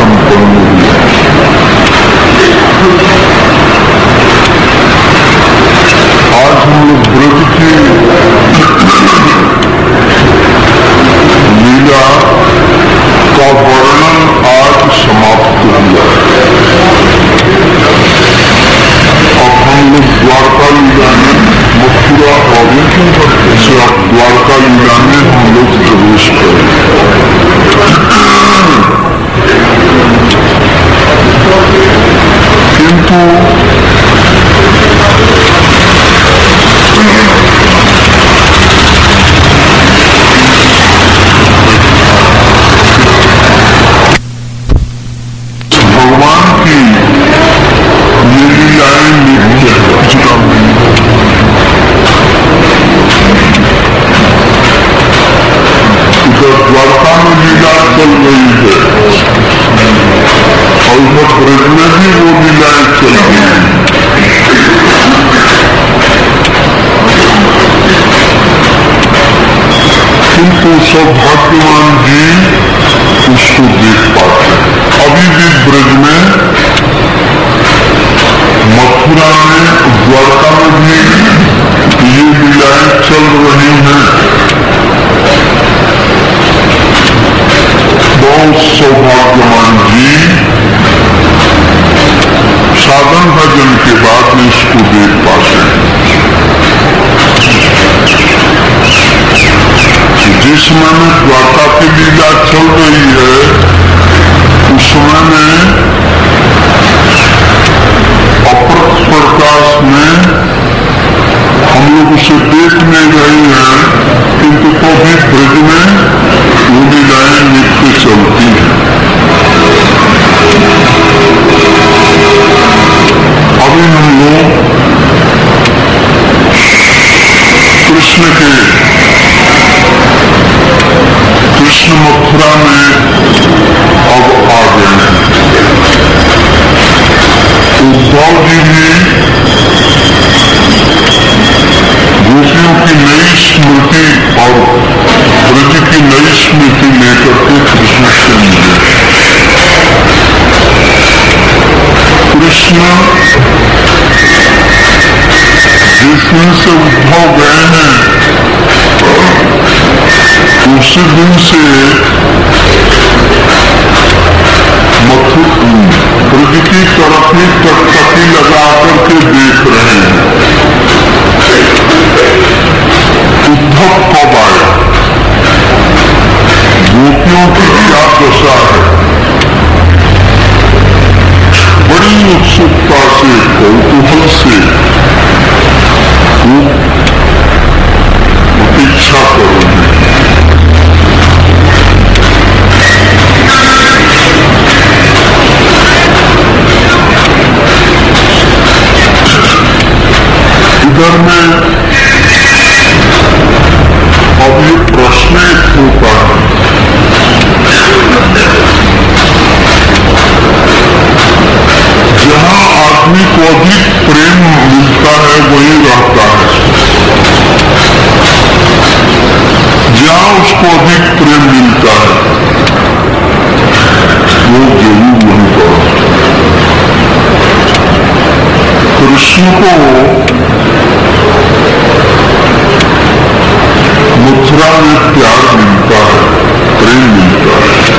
संपन्न हुआ। आज हम लोग ब्रज की लीला का वर्णन आज समाप्त हुआ। अब हम लोग द्वारका लीला में मथुरा और द्वारका लीला में हम लोग प्रवेश करें। किंतु भगवान की ये लीलाएं नित्य है। इधर द्वारका में लीला चल रही है और उधर ब्रज में भी वो लीलाएं चल रही है। किंतु सौभाग्यवान जी उसको देख पाते हैं। अभी भी ब्रज में, मथुरा में, द्वारका में भी ये लीलाएं चल रही हैं। बहुत सौभाग्यवान जी साधन भजन के बाद में इसको देख पाते हैं। जिस समय में द्वारका की लीला चल रही है उस समय में अप्रत्यक्ष प्रकाश में हम लोग उसे देख नहीं रहे हैं, किंतु तो भी ब्रज में वो लीलाएं नित्य चलती हैं। अभी हम लोग कृष्ण मथुरा में अब आ गए हैं। उद्धव जी भी गोपियों की नई स्मृति और ब्रज की नई स्मृति लेकर के कृष्ण से मिले। कृष्ण जिस दिन से उद्धव गए हैं उसी दिन से ब्रज की तरफ ही टकटकी लगा करके देख रहे हैं उद्धव कब आया, गोपियों की क्या दशा है। बड़ी उत्सुकता से, कौतूहल से वो प्रतीक्षा कर रहे हैं। इधर में अब ये प्रश्न एक होता है, जहां आदमी को अधिक प्रेम मिलता है वहीं रहता है, जहां उसको अधिक प्रेम मिलता है वो जरूर वहीं पर। कृष्ण को मथुरा में प्यार मिलता है, प्रेम मिलता है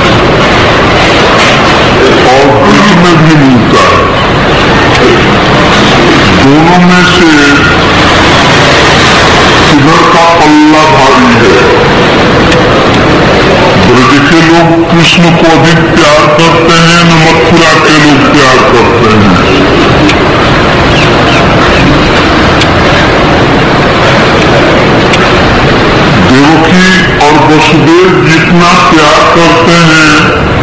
और ब्रज में भी मिलता है। दोनों में से किधर का पल्ला भारी है। ब्रज के लोग कृष्ण को अधिक प्यार करते हैं न मथुरा के लोग प्यार करते हैं। देवकी और वसुदेव जितना प्यार करते हैं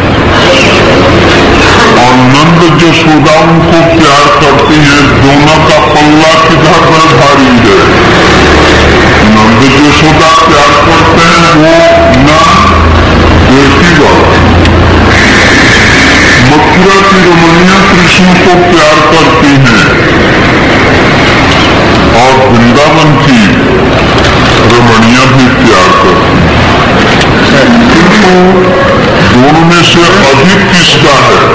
और नंद यशोदा उनको प्यार करती है, दोनों का पल्ला किधर पर भारी है। नंद यशोदा प्यार करते हैं वो न देवकी वाला, मथुरा की रमणिया कृष्ण को प्यार करती हैं और वृंदावन की रमणिया भी प्यार करती हैं। किंतु दोनों में से अधिक किसका है?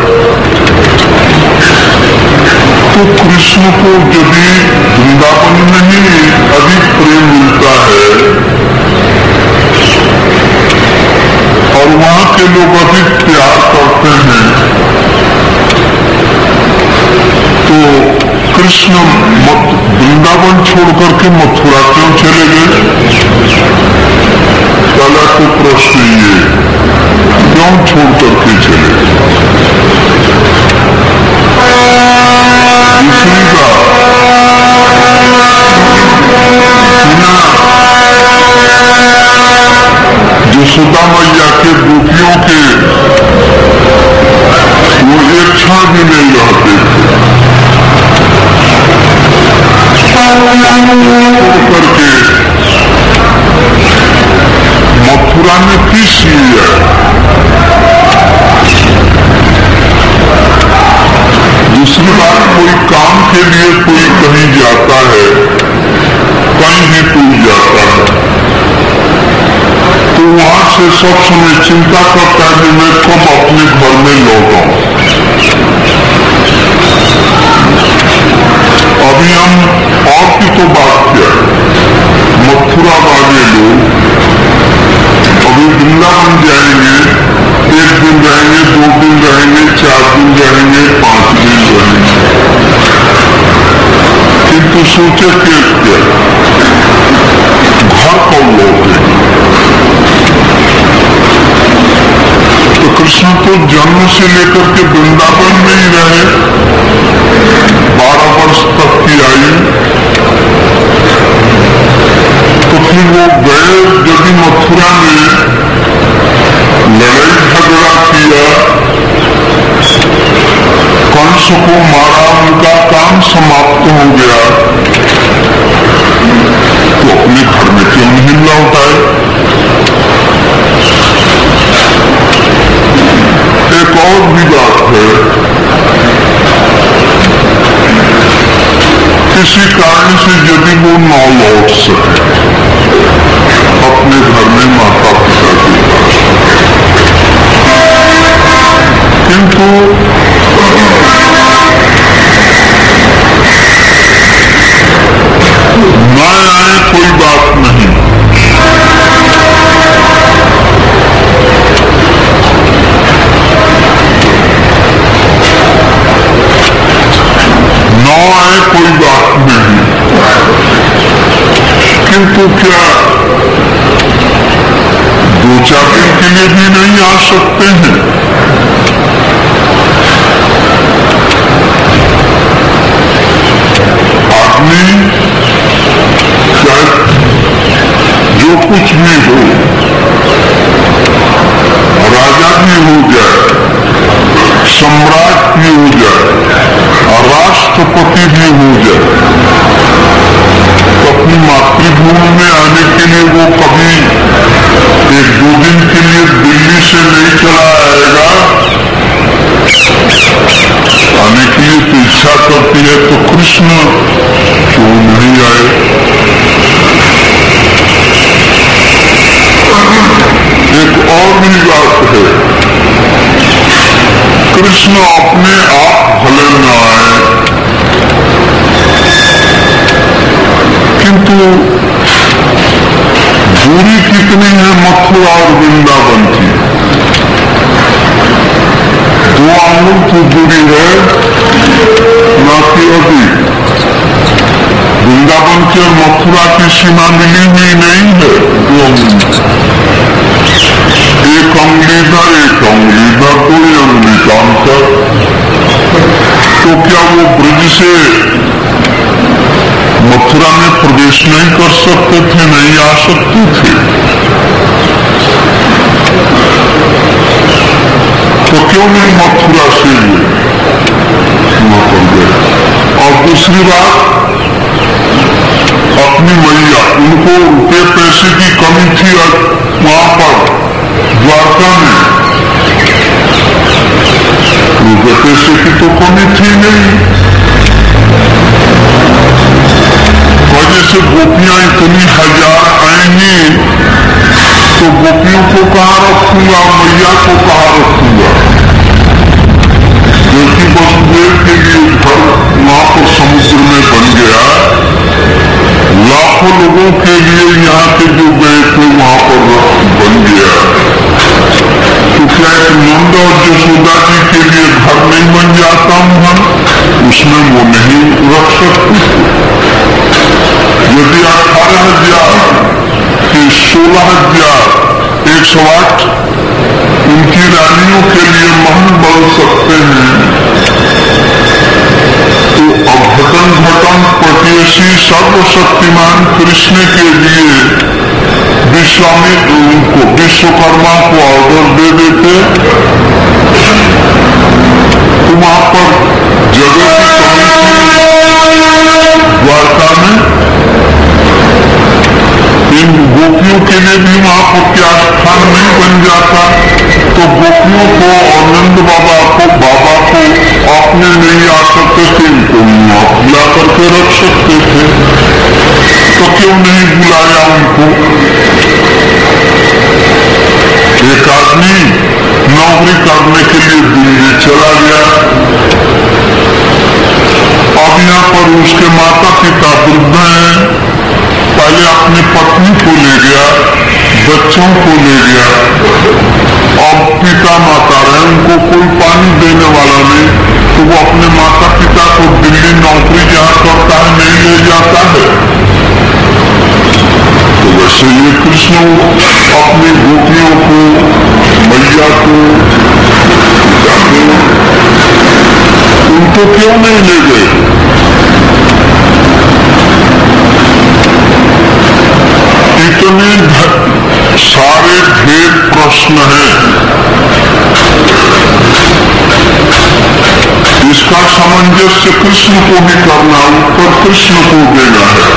कृष्ण को यदि वृंदावन में ही अधिक प्रेम मिलता है और वहां के लोग अधिक प्यार करते हैं, तो कृष्ण वृंदावन छोड़कर के मथुरा क्यों चले गए? पहला तो प्रश्न ये, क्यों छोड़ करके चले? दूसरी बात, यशोदा मैया के गोपियों के वो एक क्षण भी नहीं रहते करके मथुरा में किस लिए? दूसरी बात, कोई काम के लिए कोई कहीं जाता है, कहीं भी कोई जाता है, तो वहां से सब समय चिंता करता है कि मैं कब अपने घर में लौटाऊं। अभी हम और की तो बात किया, मथुरा वाले लोग अभी वृंदावन जाएंगे, एक दिन रहेंगे, 2 दिन रहेंगे, 4 दिन रहेंगे, 5 दिन रहेंगे, किंतु सोचे कि क्या घर कब लौटे? तो कृष्ण तो जन्म से लेकर के वृंदावन में ही रहे, 12 वर्ष तक की आयु, तो फिर वो गए यदि मथुरा में, लड़ाई झगड़ा किया, कंस को मारा, उनका काम समाप्त हो गया, तो अपने घर में क्यों नहीं लौटाए? एक और भी बात है, किसी कारण से यदि वो न लौट सके अपने घर में माता पिता के पास, किंतु न आए कोई बात नहीं, न आए कोई बात नहीं, किंतु क्या 2-4 दिन के लिए भी नहीं आ सकते हैं? आदमी चाहे जो कुछ भी हो, राजा भी हो जाए, सम्राट भी हो जाए और राष्ट्रपति भी हो जाए, तो अपनी मातृभूमि में आने के लिए वो कभी 1-2 दिन के लिए दिल्ली से नहीं चला आएगा। आने के लिए तो इच्छा करती है, तो कृष्ण क्यों नहीं आए? एक और भी बात है, कृष्ण अपने आप भले न आए, किंतु दूरी कितनी है मथुरा और वृंदावन की? 2 आंगुल की दूरी है, ना कि अधिक। वृंदावन की और मथुरा की सीमा मिली हुई नहीं है, 2 आंगुल, 1 अंगुली इधर, 1 अंगुली इधर, 2 अंगुली का अंतर। तो क्या वो ब्रज से मथुरा में प्रवेश नहीं कर सकते थे, नहीं आ सकते थे? तो क्यों नहीं मथुरा से वहां पर गए? और दूसरी बात, अपनी मैया, उनको रुपये पैसे की कमी थी वहां पर द्वारका में, रुपये पैसे की तो कमी थी नहीं। जैसे गोपियां इतनी 1000 आएंगी तो गोपियों को कहाँ रखूंगा, मैया को कहाँ रखूंगा? क्योंकि वसुदेव के लिए घर वहां पर समुद्र उसमें वो नहीं रख सकते थे। यदि 18,000 कि 16,108 उनकी रानियों के लिए महल बन सकते हैं, तो अघटन घटन पटेशी सर्वशक्तिमान कृष्ण के लिए विश्वकर्मा को ऑर्डर दे देते, तो वहां पर जगह की द्वारका में इन गोपियों के लिए भी वहां पर क्या स्थान नहीं बन जाता, तो गोपियों को और नंद बाबा को आपने नहीं आ सकते थे, इनको आप बुला करके रख सकते थे, तो क्यों नहीं बुलाया उनको? एक आदमी नौकरी करने के लिए दिल्ली चला गया, अब यहाँ पर उसके माता पिता वृद्ध हैं, पहले अपनी पत्नी को ले गया, बच्चों को ले गया, अब पिता माता रहे, उनको कोई पानी देने वाला नहीं, तो वो अपने माता पिता को दिल्ली नौकरी जहाँ करता है नहीं ले जाता है। तो वैसे ये कृष्ण अपनी गोपियों को, मैया को, उनको क्यों नहीं ले गए? इतने सारे ढेर प्रश्न हैं, इसका सामंजस्य कृष्ण को भी करना, उत्तर कृष्ण को देना है।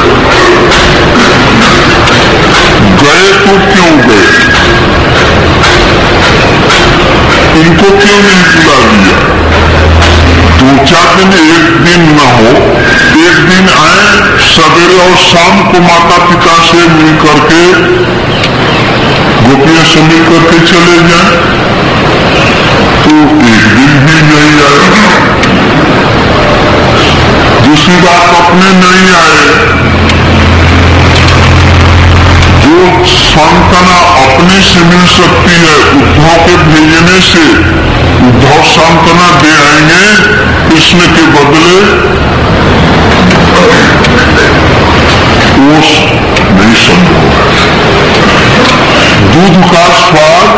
गए तो क्यों गए? इनको क्यों नहीं बुला लिया? 2-4 दिन, एक दिन न हो, एक दिन आए, सवेरे और शाम को माता पिता से मिल करके, गोपियों से मिल करके चले जाए, तो एक दिन भी नहीं आए। दूसरी बात, अपने नहीं आए, जो सांत्वना अपने से मिल सकती है उद्धव के भेजने से, उद्धव सांत्वना दे आएंगे कृष्ण के बदले, वो नहीं संभव है। दूध का स्वाद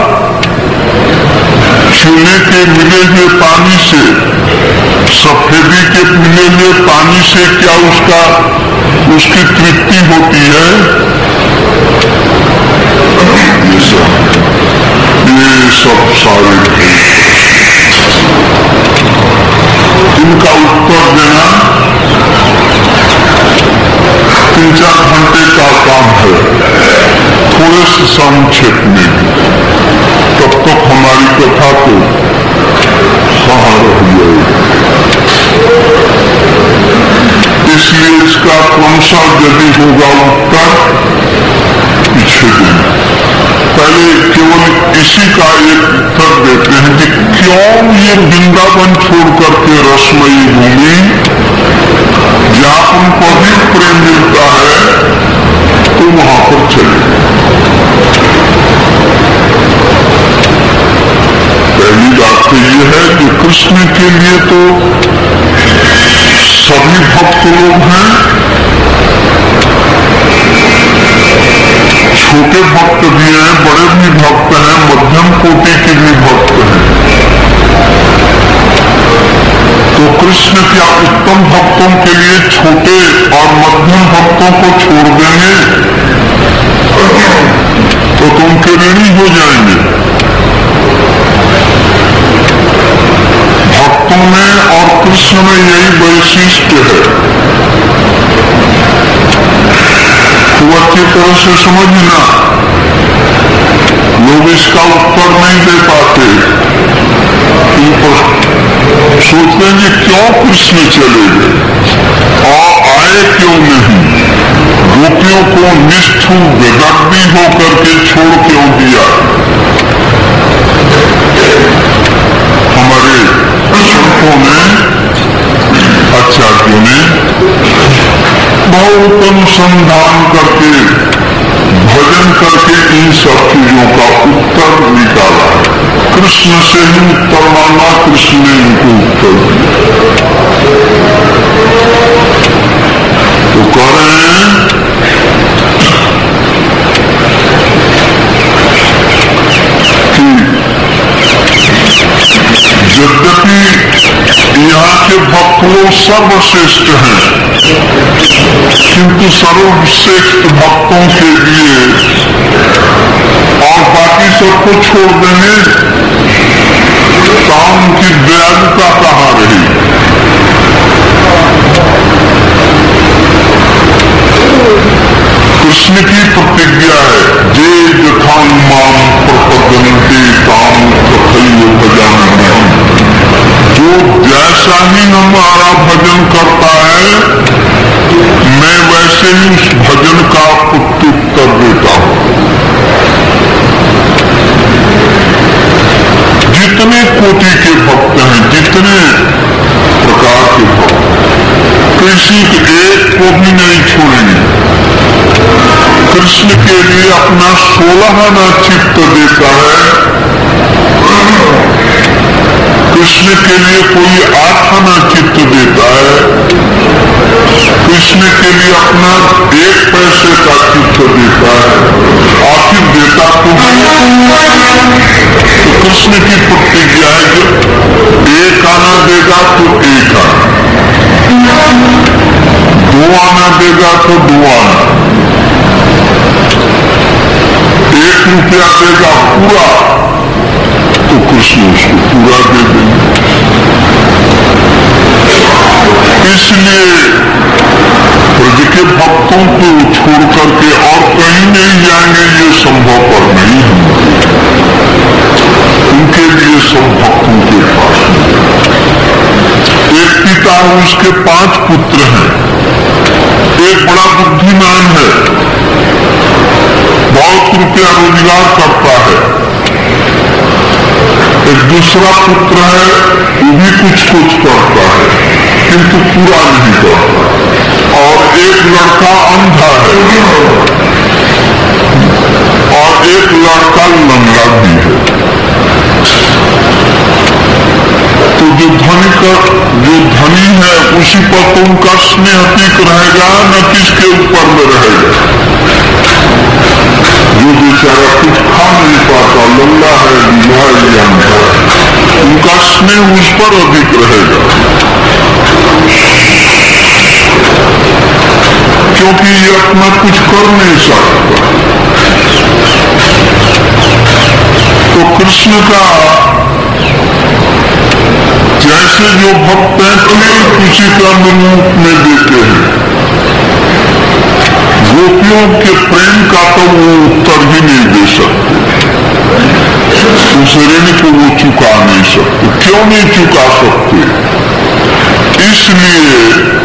चूल्हे के मिले हुए पानी से, सफेदी के मिले हुए पानी से क्या उसकी तृप्ति होती है? ये सब सारे इनका उत्तर देना 3-4 घंटे का काम है, थोड़े से संक्षेप में, तब तक हमारी कथा को कहाँ रह जाएगी। इसलिए इसका क्रमशः यदि होगा उत्तर पीछे दिन, पहले केवल इसी का एक उत्तर देते हैं कि क्यों ये वृंदावन छोड़ करके रसमयी भूमि, जहाँ उनको अधिक प्रेम मिलता है, तो वहां पर चले। पहली बात तो ये है कि कृष्ण के लिए तो सभी भक्त लोग हैं, छोटे भक्त भी हैं, बड़े भी भक्त हैं, मध्यम कोटि के भी भक्त हैं। तो कृष्ण क्या उत्तम भक्तों के लिए छोटे और मध्यम भक्तों को छोड़ देंगे तो तुम के ऋणी हो जाएंगे। भक्तों में और कृष्ण में यही वैशिष्ट्य है, तो अच्छी तरह से समझना। लोग इसका उत्तर नहीं दे पाते, सोचते हैं क्यों कृष्ण चले गए और आए क्यों नहीं, गोपियों को निष्ठुर बेदर्दी होकर के छोड़ क्यों दिया। हमारे संतों ने, आचार्यों ने बहुत अनुसंधान करके, भजन करके इन सब चीजों का उत्तर निकाला। कृष्ण से ही उत्तर मांगा, कृष्ण ने इनको उत्तर दिया। भक्त वो सर्वश्रेष्ठ हैं, किंतु सर्वश्रेष्ठ भक्तों के लिए और बाकी सबको छोड़ देंगे तो उनकी दयालुता कहाँ रही। कृष्ण की प्रतिज्ञा है, जे यथां माम प्रपद्यन्ते तां तथैव भजाम्यहम्। जो जैसा ही हमारा भजन करता है मैं वैसे ही उस भजन का प्रत्युत्तर देता हूं। जितने कोटि के भक्त हैं, जितने प्रकार के भक्त, किसी एक को भी नहीं छोड़ेंगे। कृष्ण के लिए अपना 16 आना चित्त देता है, कृष्ण के लिए कोई 8 आना चित्त देता है, कृष्ण के लिए अपना 1 पैसे का चित्त देता है, आखिर देता तो कृष्ण की प्रतिज्ञा है कि 1 आना देगा तो 1 आना, 2 आना देगा तो 2 आना, 1 रुपया देगा पूरा तो कृष्ण उसको पूरा दे देंगे। इसलिए ब्रज के भक्तों को छोड़ करके और कहीं नहीं जाएंगे, ये संभव पर नहीं है। उनके लिए सब भक्तों के पास एक पिता है, उसके 5 पुत्र हैं। एक बड़ा बुद्धिमान है, बहुत रुपया रोजगार करता है। एक दूसरा पुत्र है, वो भी कुछ करता है किंतु पूरा नहीं करता। और एक लड़का अंधा है और एक लड़का लंगड़ा भी है। तो जो धनी है उसी पर तो उनका स्नेह टिक रहेगा, न किसके ऊपर में रहेगा। जो बेचारा कुछ खा नहीं पाता, लंगड़ा है, लूला है या अंधा है, उनका स्नेह उस पर अधिक रहेगा, क्योंकि ये अपना कुछ कर नहीं सकता। तो कृष्ण का जैसे जो भक्त हैं ठीक उसी का रूप में देते हैं। गोपियों के प्रेम का तो वो उत्तर ही नहीं दे सकते, उस ऋण को वो चुका नहीं सकते। क्यों नहीं चुका सकते? इसलिए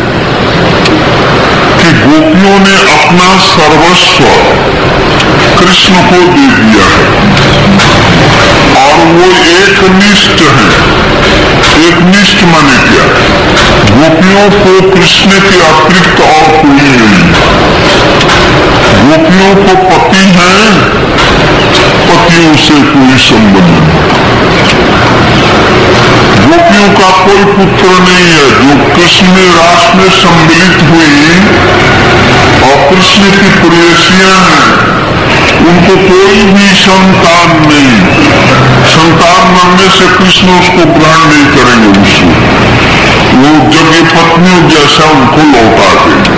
कि गोपियों ने अपना सर्वस्व कृष्ण को दे दिया है और वो एकनिष्ठ है। एकनिष्ठ माने क्या? गोपियों को कृष्ण के अतिरिक्त और कोई नहीं। गोपियों को पति है, पतियों से कोई संबंध नहीं। गोपियों का कोई पुत्र नहीं है। जो कृष्ण में रास में सम्मिलित हुई और कृष्ण की प्रेयसियां हैं, उनको कोई भी संतान नहीं। संतान मरने से कृष्ण उसको ग्रहण नहीं करेंगे, उसको वो जब ये पत्नियों जैसा उनको लौटा देंगे।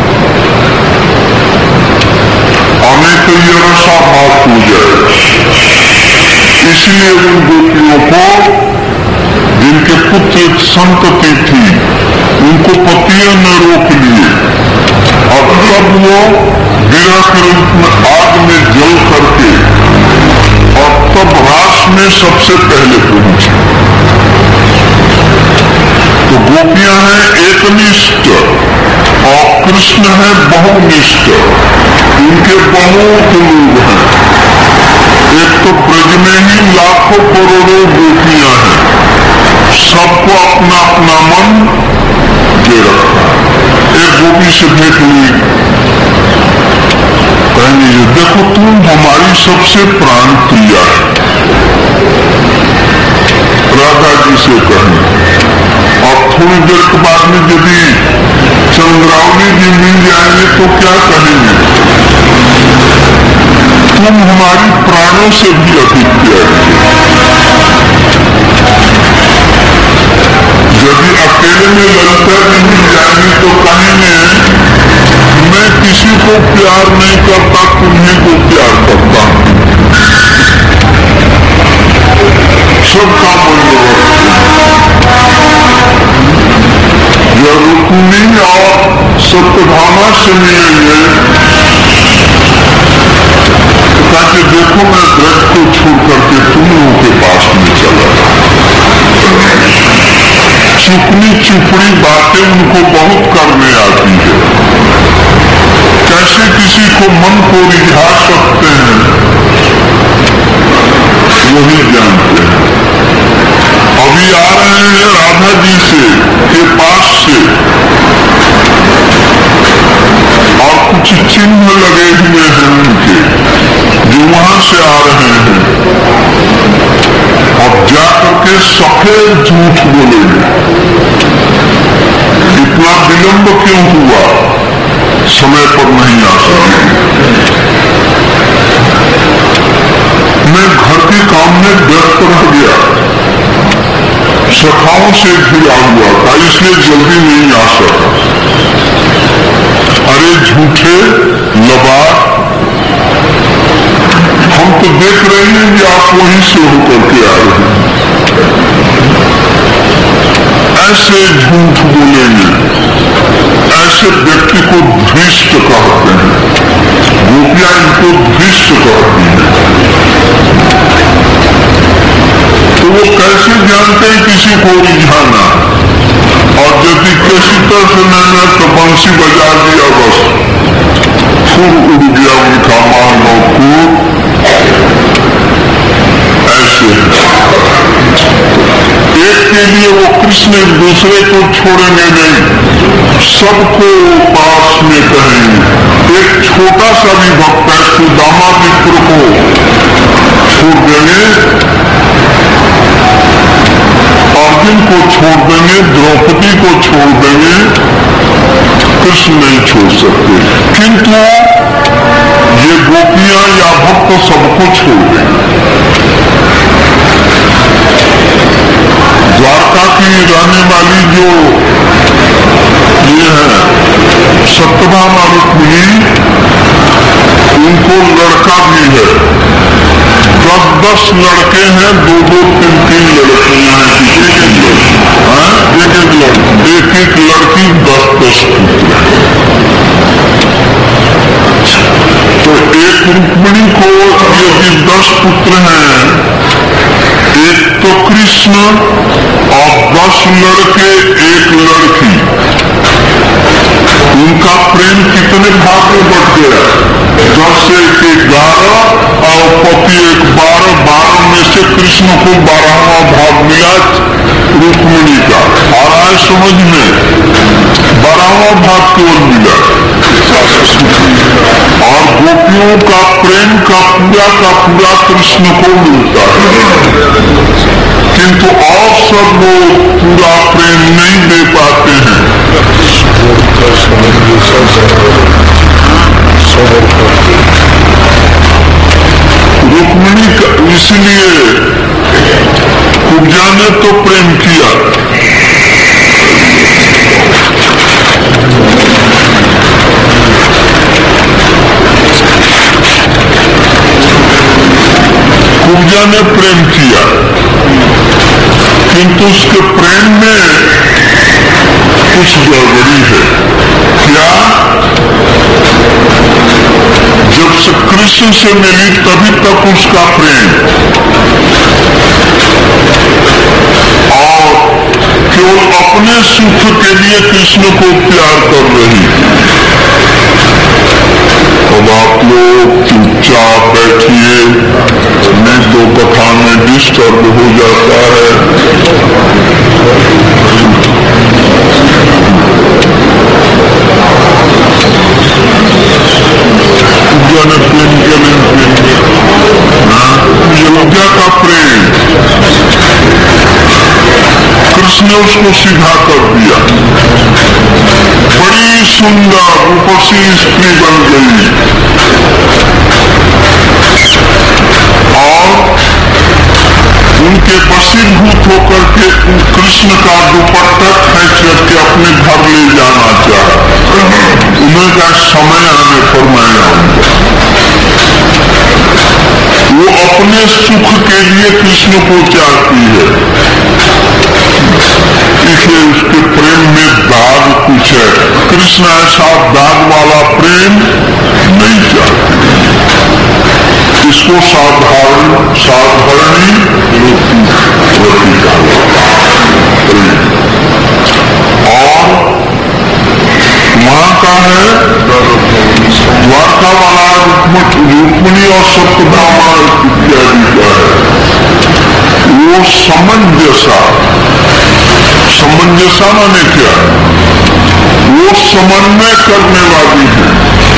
हमें तो ये रसा बात हो जाए। इसलिए उन गोपियों को, जिनके पुत्र संतति थी, उनको पतियों ने रोक लिए और तब वो गिरा के रूप में आग में जल करके और तब रास में सबसे पहले पहुंचे। तो गोपियां हैं एकनिष्ठ और कृष्ण है बहुनिष्ठ। उनके बहुत लोग हैं। एक तो ब्रज में ही लाखों करोड़ों गोपियां हैं, सबको अपना अपना मन दे रखा है। एक गोपी से भेंट हुई, कहेंगे देखो तुम हमारी सबसे प्राण प्रिया है। राधा जी से कहें और थोड़ी देर के बाद में यदि चंद्रावली जी मिल जाएंगे तो क्या कहेंगे? तुम हमारी प्राणों से भी अधिक प्यारी है। यदि अकेले में ललिता प्यार नहीं करता, तुम्हीं को प्यार करता। सबका बंदोबस्त यह रुक्मिणी और सत्यभामा से मिलेंगे, ताकि देखो मैं ब्रज को छोड़ करके तुम लोगों के पास में चला। चुपनी चुपड़ी बातें उनको बहुत करने आती है, कैसे किसी को मन को रिझा सकते हैं वही जानते हैं। अभी आ रहे हैं राधा जी से के पास से, और कुछ चिन्ह लगे हुए हैं उनके जो वहां से आ रहे हैं। अब जाकर के सफेद झूठ बोलेंगे, इतना विलंब क्यों हुआ, समय पर नहीं आ सके। मैं घर के काम में व्यस्त रह गया, सखाओं से घिरा हुआ था, इसलिए जल्दी नहीं आ सका। अरे झूठे लबाद, हम तो देख रहे हैं कि आप वहीं से होकर के आ रहे हैं। ऐसे झूठ बोलेंगे, ऐसे व्यक्ति को धृष्ट कहते हैं। गोपियां इनको धृष्ट कहती हैं। तो वो कैसे जानते हैं किसी को रिझाना, और यदि किसी तरह से मैंने तो बंसी बजा दिया, बस फूल उड़ गया उनका मान और फूल। ऐसे एक के लिए वो कृष्ण एक दूसरे को छोड़ेंगे नहीं, सबको पास में कहेंगे। एक छोटा सा भी भक्त है सुदामा मित्र को छोड़ देंगे, अर्जुन को छोड़ देंगे, द्रौपदी को छोड़ देंगे, कृष्ण नहीं छोड़ सकते। किंतु ये गोपियां या भक्त सबको छोड़ देंगे। द्वारका की रहने वाली जो ये है सत्यभामा रुक्मिणी, उनको लड़का भी है, 10-10 लड़के हैं, 2-2, 3-3 लड़कियां हैं, एक-एक लड़की 10-10 पुत्र। तो एक रुक्मिणी को यदि 10 पुत्र हैं, एक तो कृष्ण और 10 लड़के, एक लड़की, उनका प्रेम कितने भाग में बढ़ गया? 10 से 11 और पति 12 में से कृष्ण को 12वां भाग मिला रुक्मिणी का। और आए समझ में 12वां भाग केवल मिला, और गोपियों का प्रेम का पूरा कृष्ण को मिलता है। किंतु और सब लोग पूरा प्रेम नहीं दे पाते हैं। रुक्मिणी का इसलिए कुब्जा ने तो प्रेम किया, कुब्जा ने प्रेम किया, किंतु उसके प्रेम में कुछ गड़बड़ी है। क्या? जब से कृष्ण से मिली तभी तक उसका प्रेम, और केवल अपने सुख के लिए कृष्ण को प्यार कर रही। अब आप लोग चुपचाप बैठिए, नहीं तो कथा में डिस्टर्ब हो जाता है। यज्ञ का प्रेम कृष्ण ने उसको सीधा कर दिया, बड़ी सुंदर रूपसी स्त्री बन गई, और उनके वशीभूत होकर के कृष्ण का दुपट्टा खींच करके अपने घर ले जाना चाहा। उन्हें का समय आने पर के लिए कृष्ण को चाहती है, इसलिए उसके प्रेम में दाग कुछ है। कृष्ण ऐसा दाग वाला प्रेम नहीं चाहते। इसको साधारणी रति का प्रेम। और वहां का है द्वारका वाला रुक्मिणी और सप्तभामा इत्यादि का है, वो समंजसा माने क्या? वो समन्वय करने वाली है,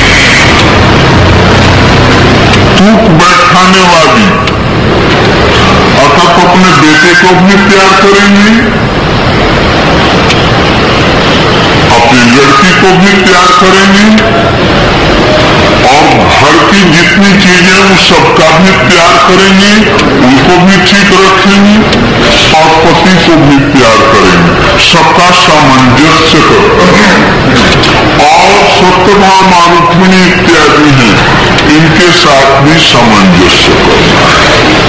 टूट बैठाने वाली। अर्थात अपने बेटे को भी प्यार करेंगी, अपनी लड़की को भी प्यार करेंगी, और घर की जितनी चीजें उन सबका भी प्यार करेंगी, उनको भी ठीक रखेंगी, और पति को भी प्यार करेंगे, सबका सामंजस्य करता है। और सत्यभामा रुक्मिणी इत्यादि हैं, इनके साथ भी सामंजस्य करना है।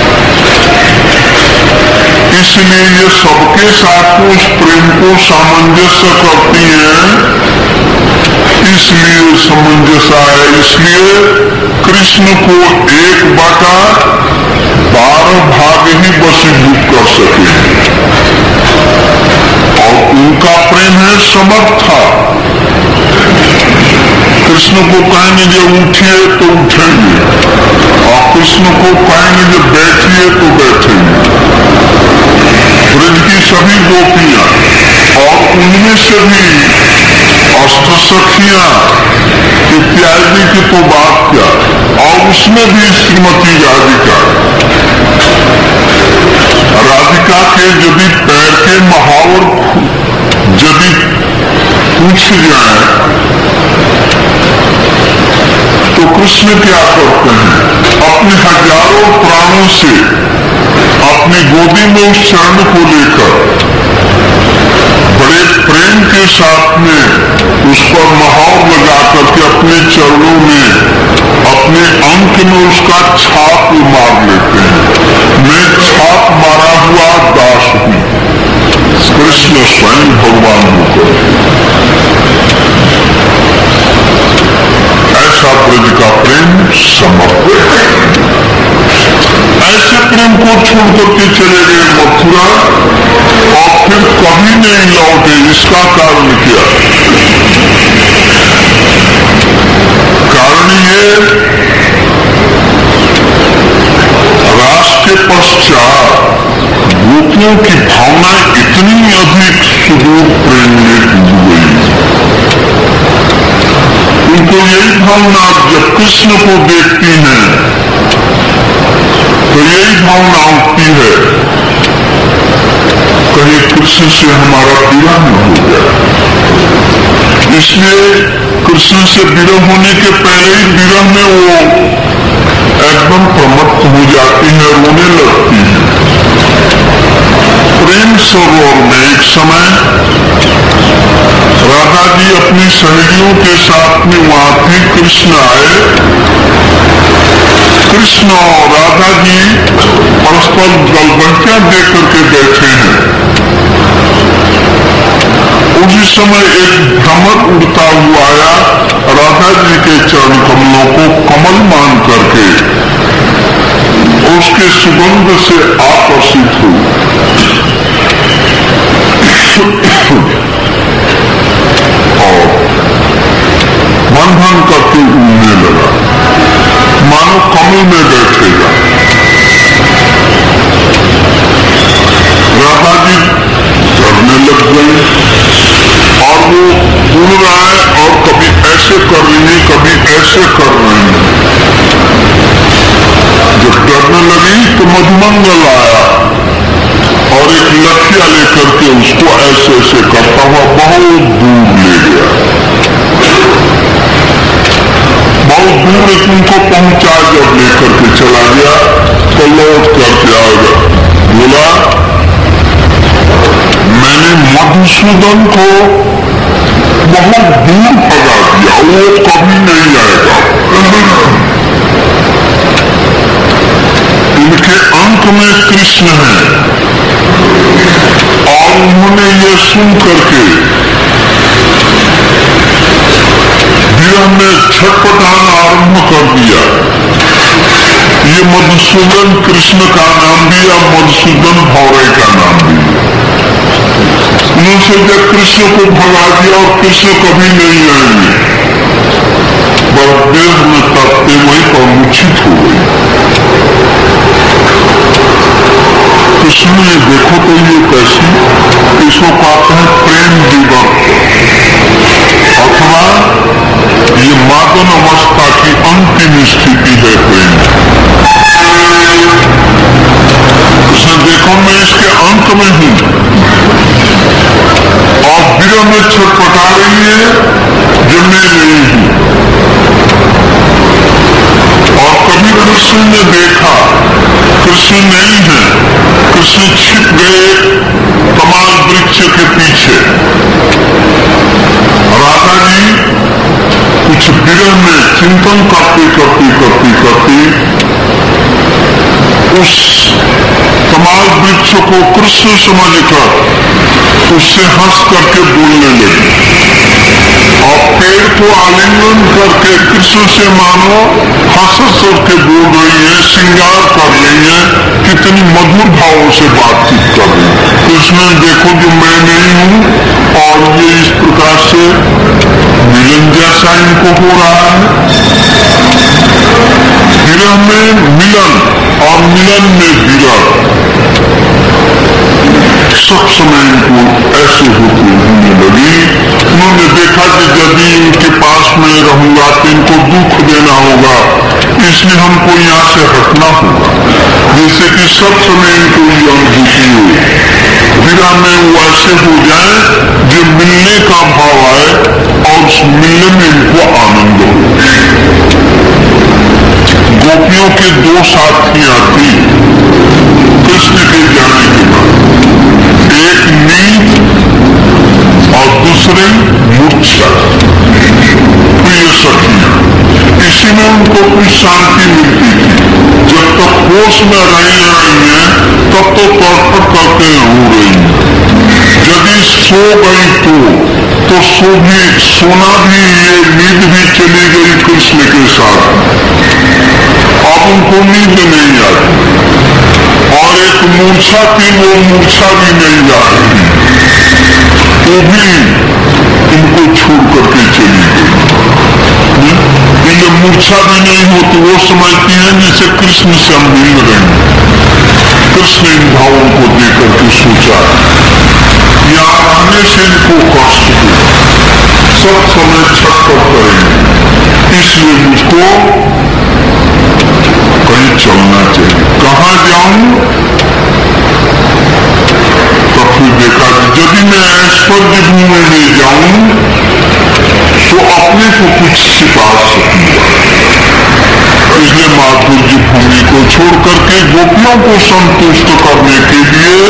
इसलिए ये सबके साथ उस प्रेम को सामंजस्य करती हैं, इसलिए सामंजस्य है। इसलिए कृष्ण को 1/12 भाग ही वशीभूत कर सके, और उनका प्रेम है समर्था। कृष्ण को कहेंगे जब उठिए तो उठेंगे, और कृष्ण को कहेंगे जब बैठिए तो बैठेंगे। ब्रज की सभी गोपियां और उनमें से भी अष्टसखियां इत्यादि की तो बात क्या, और उसमें भी श्रीमती राधिका के यदि पैर के महावर यदि पूछ जाए तो कृष्ण क्या करते हैं? अपने हजारों प्राणों से अपनी गोदी में उस चरण को लेकर बड़े प्रेम के साथ में उस पर महावर लगा करके अपने चरणों में, अपने अंक में उसका छाप मार लेते हैं। मैं छाप मारा हुआ दास हूं, कृष्ण स्वयं भगवान होकर। ऐसा ब्रज का प्रेम समर्पित है। ऐसे प्रेम को छोड़ करके चले गए मथुरा, और फिर कभी नहीं लौटे। इसका कारण क्या? कारण ये, रास के पश्चात गोपियों की भावना इतनी अधिक सुदूर प्रेम में डूब गई, उनको यही भावना जब कृष्ण को देखती हैं तो यही भावना उठती है, कहीं कृष्ण से हमारा विरह न हो गया। इसलिए कृष्ण से विरह होने के पहले ही विरह में वो एकदम प्रमत्त हो जाती है, रोने लगती है। प्रेम सरोवर में एक समय राधा जी अपनी सहेलियों के साथ में वहां थी, कृष्ण आए। कृष्ण और राधा जी परस्पर गलबंटियां देख करके बैठे हैं। उसी समय एक भ्रमर उड़ता हुआ आया, राधा जी के चरण कमलों को कमल मान करके उसके सुगंध से आकर्षित हुई और बंधन करके उड़ने लगा, मानो कमल में बैठेगा। राधा जी डरने लग गई, और वो उड़ रहा है, और कभी ऐसे कर रही है, कभी ऐसे कर रहे हैं। जब डरने लगी तो मधुमंगल आया और एक लठिया लेकर के उसको ऐसे ऐसे करता हुआ बहुत दूर ले गया। बहुत दूर एक उनको पहुंचा, जब लेकर के चला गया तो लौट करके आएगा, बोला मैंने मधुसूदन को बहुत दूर भगा दिया, वो कभी नहीं आएगा। इनके के अंत में कृष्ण है और उन्होंने ये सुन करके विरह में छटपटाना आरंभ कर दिया। ये मधुसूदन कृष्ण का नाम दिया, मधुसूदन भौरे का नाम दिया। उन्होंने जब कृष्ण को भगा दिया और कृष्ण कभी नहीं आएंगे, बस विरह में तपते वही पर मूर्छित हो गई। कृष्ण ने देखो तो ये कैसी, इसको कहते हैं प्रेम विवर्त अथवा ये मादन अवस्था की अंतिम स्थिति है प्रेम। कृष्ण देखो मैं इसके अंत में हूं और विरह में छटपटा रही है जो मैं नहीं हूं। और कभी कृष्ण ने देखा कृष्ण नहीं है, कृष्ण छिप गए कमाल वृक्ष के पीछे। राधा जी कुछ विरह में चिंतन करते उस कमाल वृक्ष को कृष्ण समझकर उससे हंस करके बोलने लगी और पेड़ को आलिंगन करके कृष्ण से मानो हंस करके बोल रही है, श्रृंगार कर रही है, कितनी मधुर भावों से बातचीत कर रही है। कृष्ण देखो जो मैं नहीं हूं और ये इस प्रकार से मिलन जैसा इनको हो रहा है। विरह में मिलन और मिलन में विरह सब समय इनको ऐसे होने लगी। उन्होंने देखा कि यदि इनके पास में रहूंगा तो इनको दुख देना होगा, इसलिए हमको यहाँ से हटना होगा, जैसे कि सब समय इनको ये अनुभूति हो। विरह में वो ऐसे हो जाए जो मिलने का भाव आए और उस मिलने में इनको आनंद हो। गोपियों के दो साथियां थी कृष्ण के जाने के बाद, एक नींद और दूसरे मूर्छा, प्रिय सखियां। इसी में उनको कुछ शांति मिलती थी। जब तक होश में रही हैं तब तो तड़पड़ करके रो रही हैं। यदि सो गई तो सोना भी, ये नींद भी चली गई कृष्ण के साथ। अब उनको नींद नहीं आती और एक मूर्छा थी, वो मूर्छा भी नहीं जाती, वो भी इनको छोड़ करके चली गई। ये मूर्छा भी नहीं होती, वो समझती है जैसे कृष्ण से हम मिल रहे हैं। कृष्ण इन भावों को देकर के सोचा यहाँ आने से इनको कष्ट हो, सब समय छटपट करेंगे, इसलिए मुझको कहीं चलना चाहिए। कहाँ जाऊं? तो फिर देखा यदि मैं ऐश्वर्य भूमि में जाऊं तो अपने को कुछ छिपा सकूंगा, इसलिए माधुर्य भूमि को छोड़ करके गोपियों को संतुष्ट करने के लिए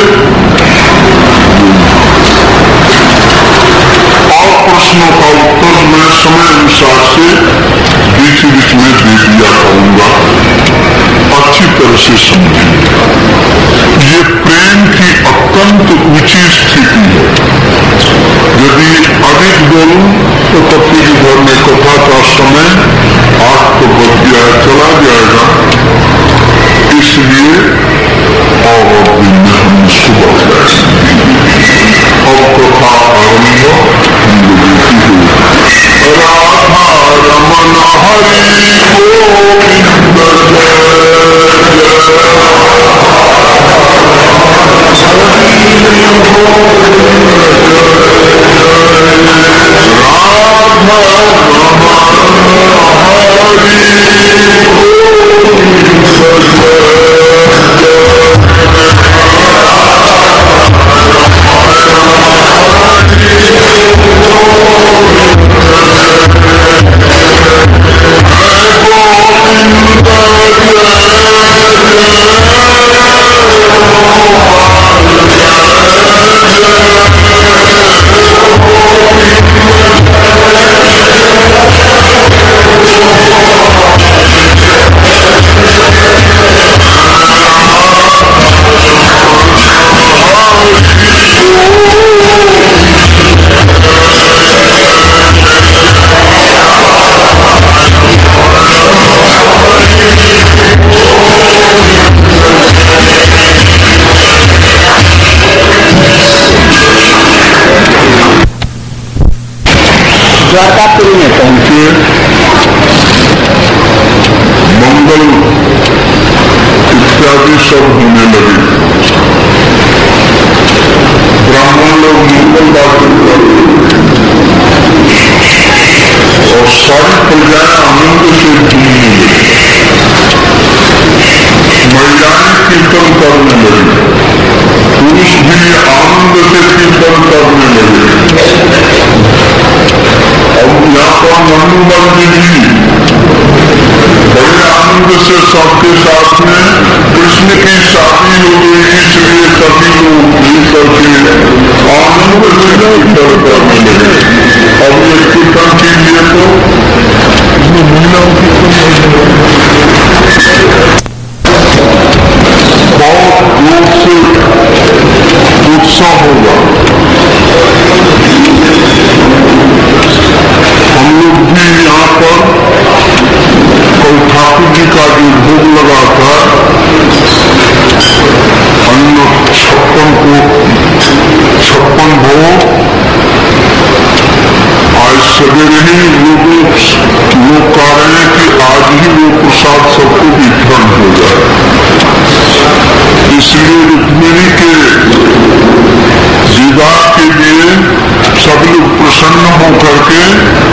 और प्रश्नों का उत्तर मैं समय अनुसार से बीच बीच में दे दिया करूंगा, अच्छी तरह से समझेंगे। ये प्रेम की अत्यंत ऊंची स्थिति है। यदि अधिक बोलूं तो तब फिर घर में कथा का समय 8 तो बज गया चला जाएगा, इसलिए और दिन में हम सुबह जाएंगे। अब कथा आरंभ राधा रमन हरि गोविंद जय जय द्वारकापुरी में पहुंचे, मंगल इत्यादि सब होने लगे। ब्राह्मण लोग मंगल बातें करते और सारी प्रजाएं आनंद से झूमने लगी। महिलाएं कीर्तन करने लगी, पुरुष भी आनंद से कीर्तन करने लगे। अब यहाँ पर मनुबल जी बड़े आनंद से सबके साथ में कृष्ण की शादी हो गई, इसलिए सभी लोग मिलकर के आनंद से कीर्तन करने लगे। अब ये कीर्तन कीजिए तो इसमें महिलाओं की बहुत जोर से उत्साह होगा। हम लोग भी यहाँ पर कल ठाकुर जी का जो भोग लगा था, अन्न 56 भोग, आज सवेरे ही लोग कह रहे हैं कि आज ही वो प्रसाद सबको वितरण हो जाए। इसलिए रुक्मिणी के विवाह के लिए सब लोग प्रसन्न होकर के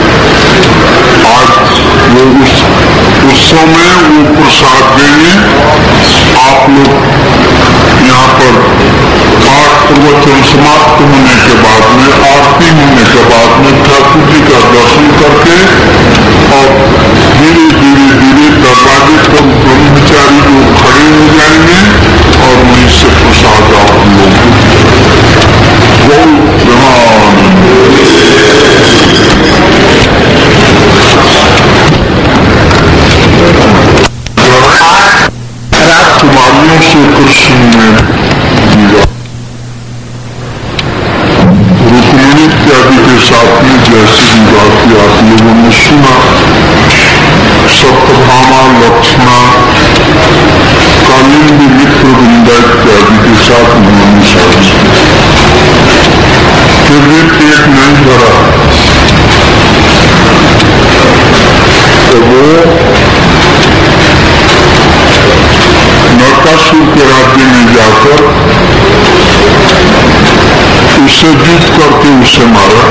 आज वो उस उत्सव में वो प्रसाद देंगे। आप लोग यहाँ पर पाठ प्रवचन समाप्त होने के बाद में, आरती होने के बाद में ठाकुर जी का दर्शन करके और धीरे धीरे धीरे दरवाजे पर ब्रह्मचारी लोग खड़े हो जाएंगे और वहीं से प्रसाद आप लोग राजकुमारियों से कृष्ण ने दिया। रुक्मिणी इत्यादि के साथ में जैसे विवाह की आप लोगों ने सुना, सत्यभामा, लक्ष्मणा, कालिंदी, मित्रवृंदा इत्यादि के साथ उन्होंने शादी की। फिर भी पेट नहीं भरा तो वो नरकासुर के राज्य में जाकर उससे जीत करके उसे मारा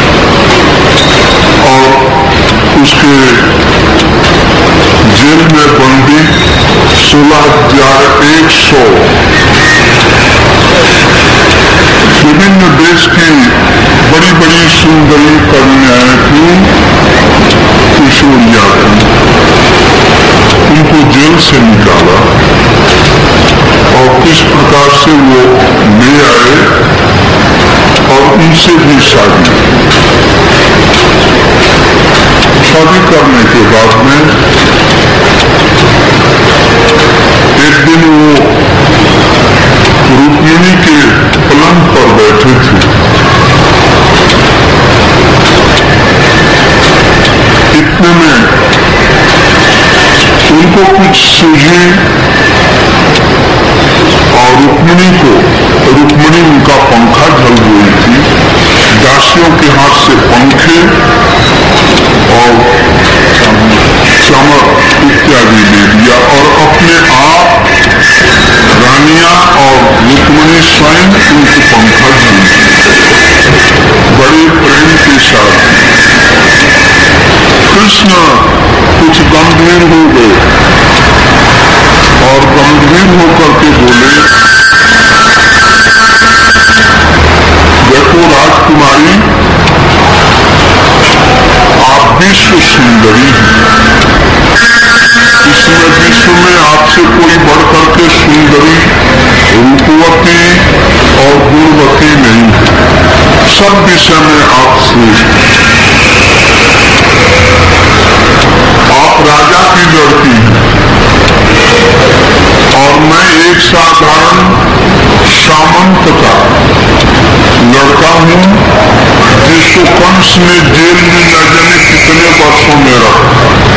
और उसके जेल में बंदी 16,100 विभिन्न देश की बड़ी बड़ी सुंदरी कन्याएं थी, किशोरियां थी, उनको जेल से निकाला और किस प्रकार से वो ले आए और उनसे भी शादी करने के बाद में एक दिन वो रुक्मिणी के पलंग पर बैठे थे। इतने में उनको कुछ सूझे और रुक्मिणी उनका पंखा झल गई थी, दासियों के हाथ से पंखे और चमक इत्यादि ले दिया और अपने आप रानियां और रुक्मिणी स्वयं उनके पंखा झल बड़े प्रेम के साथ। कृष्ण कुछ गंभीर हो गए और गंभीर होकर के बोले, देखो राजकुमारी, आप विश्व सुंदरी हैं, इसमें विश्व में आपसे कोई बढ़ करके सुंदरी, रूपवती और गुणवती नहीं है, सब विषय में आप श्रेष्ठ। आप राजा की लड़की हैं और मैं एक साधारण सामंत का लड़का हूं जिसको कंस ने जेल में न जाने कितने वर्षों में रखा।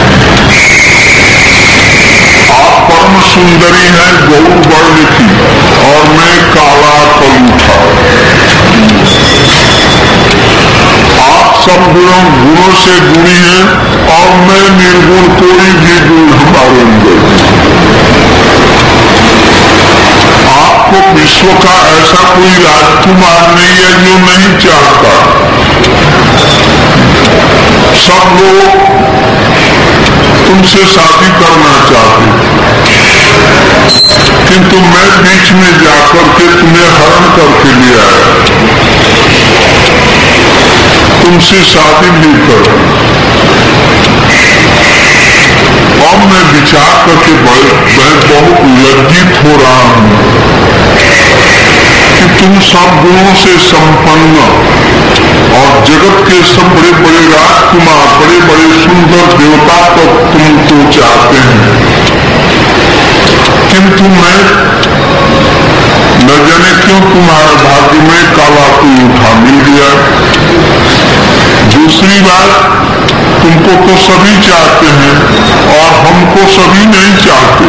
आप परम सुंदरी हैं, गौर वर्ण की, और मैं काला कलूठा। आप सब सब गुणों से गुणी है और मैं निर्गुण, कोई भी गुण हमारे अंदर। आपको विश्व का ऐसा कोई राजकुमार नहीं है जो नहीं चाहता। सब लोग तुमसे शादी करना चाहते, किंतु मैं बीच में जाकर के तुम्हें हरण करके ले आया, तुमसे शादी लेकर। और मैं विचार करके मैं बहुत लज्जित हो रहा हूं कि तुम सब गुणों से संपन्न और जगत के सब बड़े बड़े राजकुमार, बड़े बड़े सुंदर देवता तक तुमको चाहते हैं, किंतु मैं न जाने क्यों तुम्हारे भाग्य में काला कोई उठा मिल गया। दूसरी बात, तुमको तो सभी चाहते हैं और हमको सभी नहीं चाहते।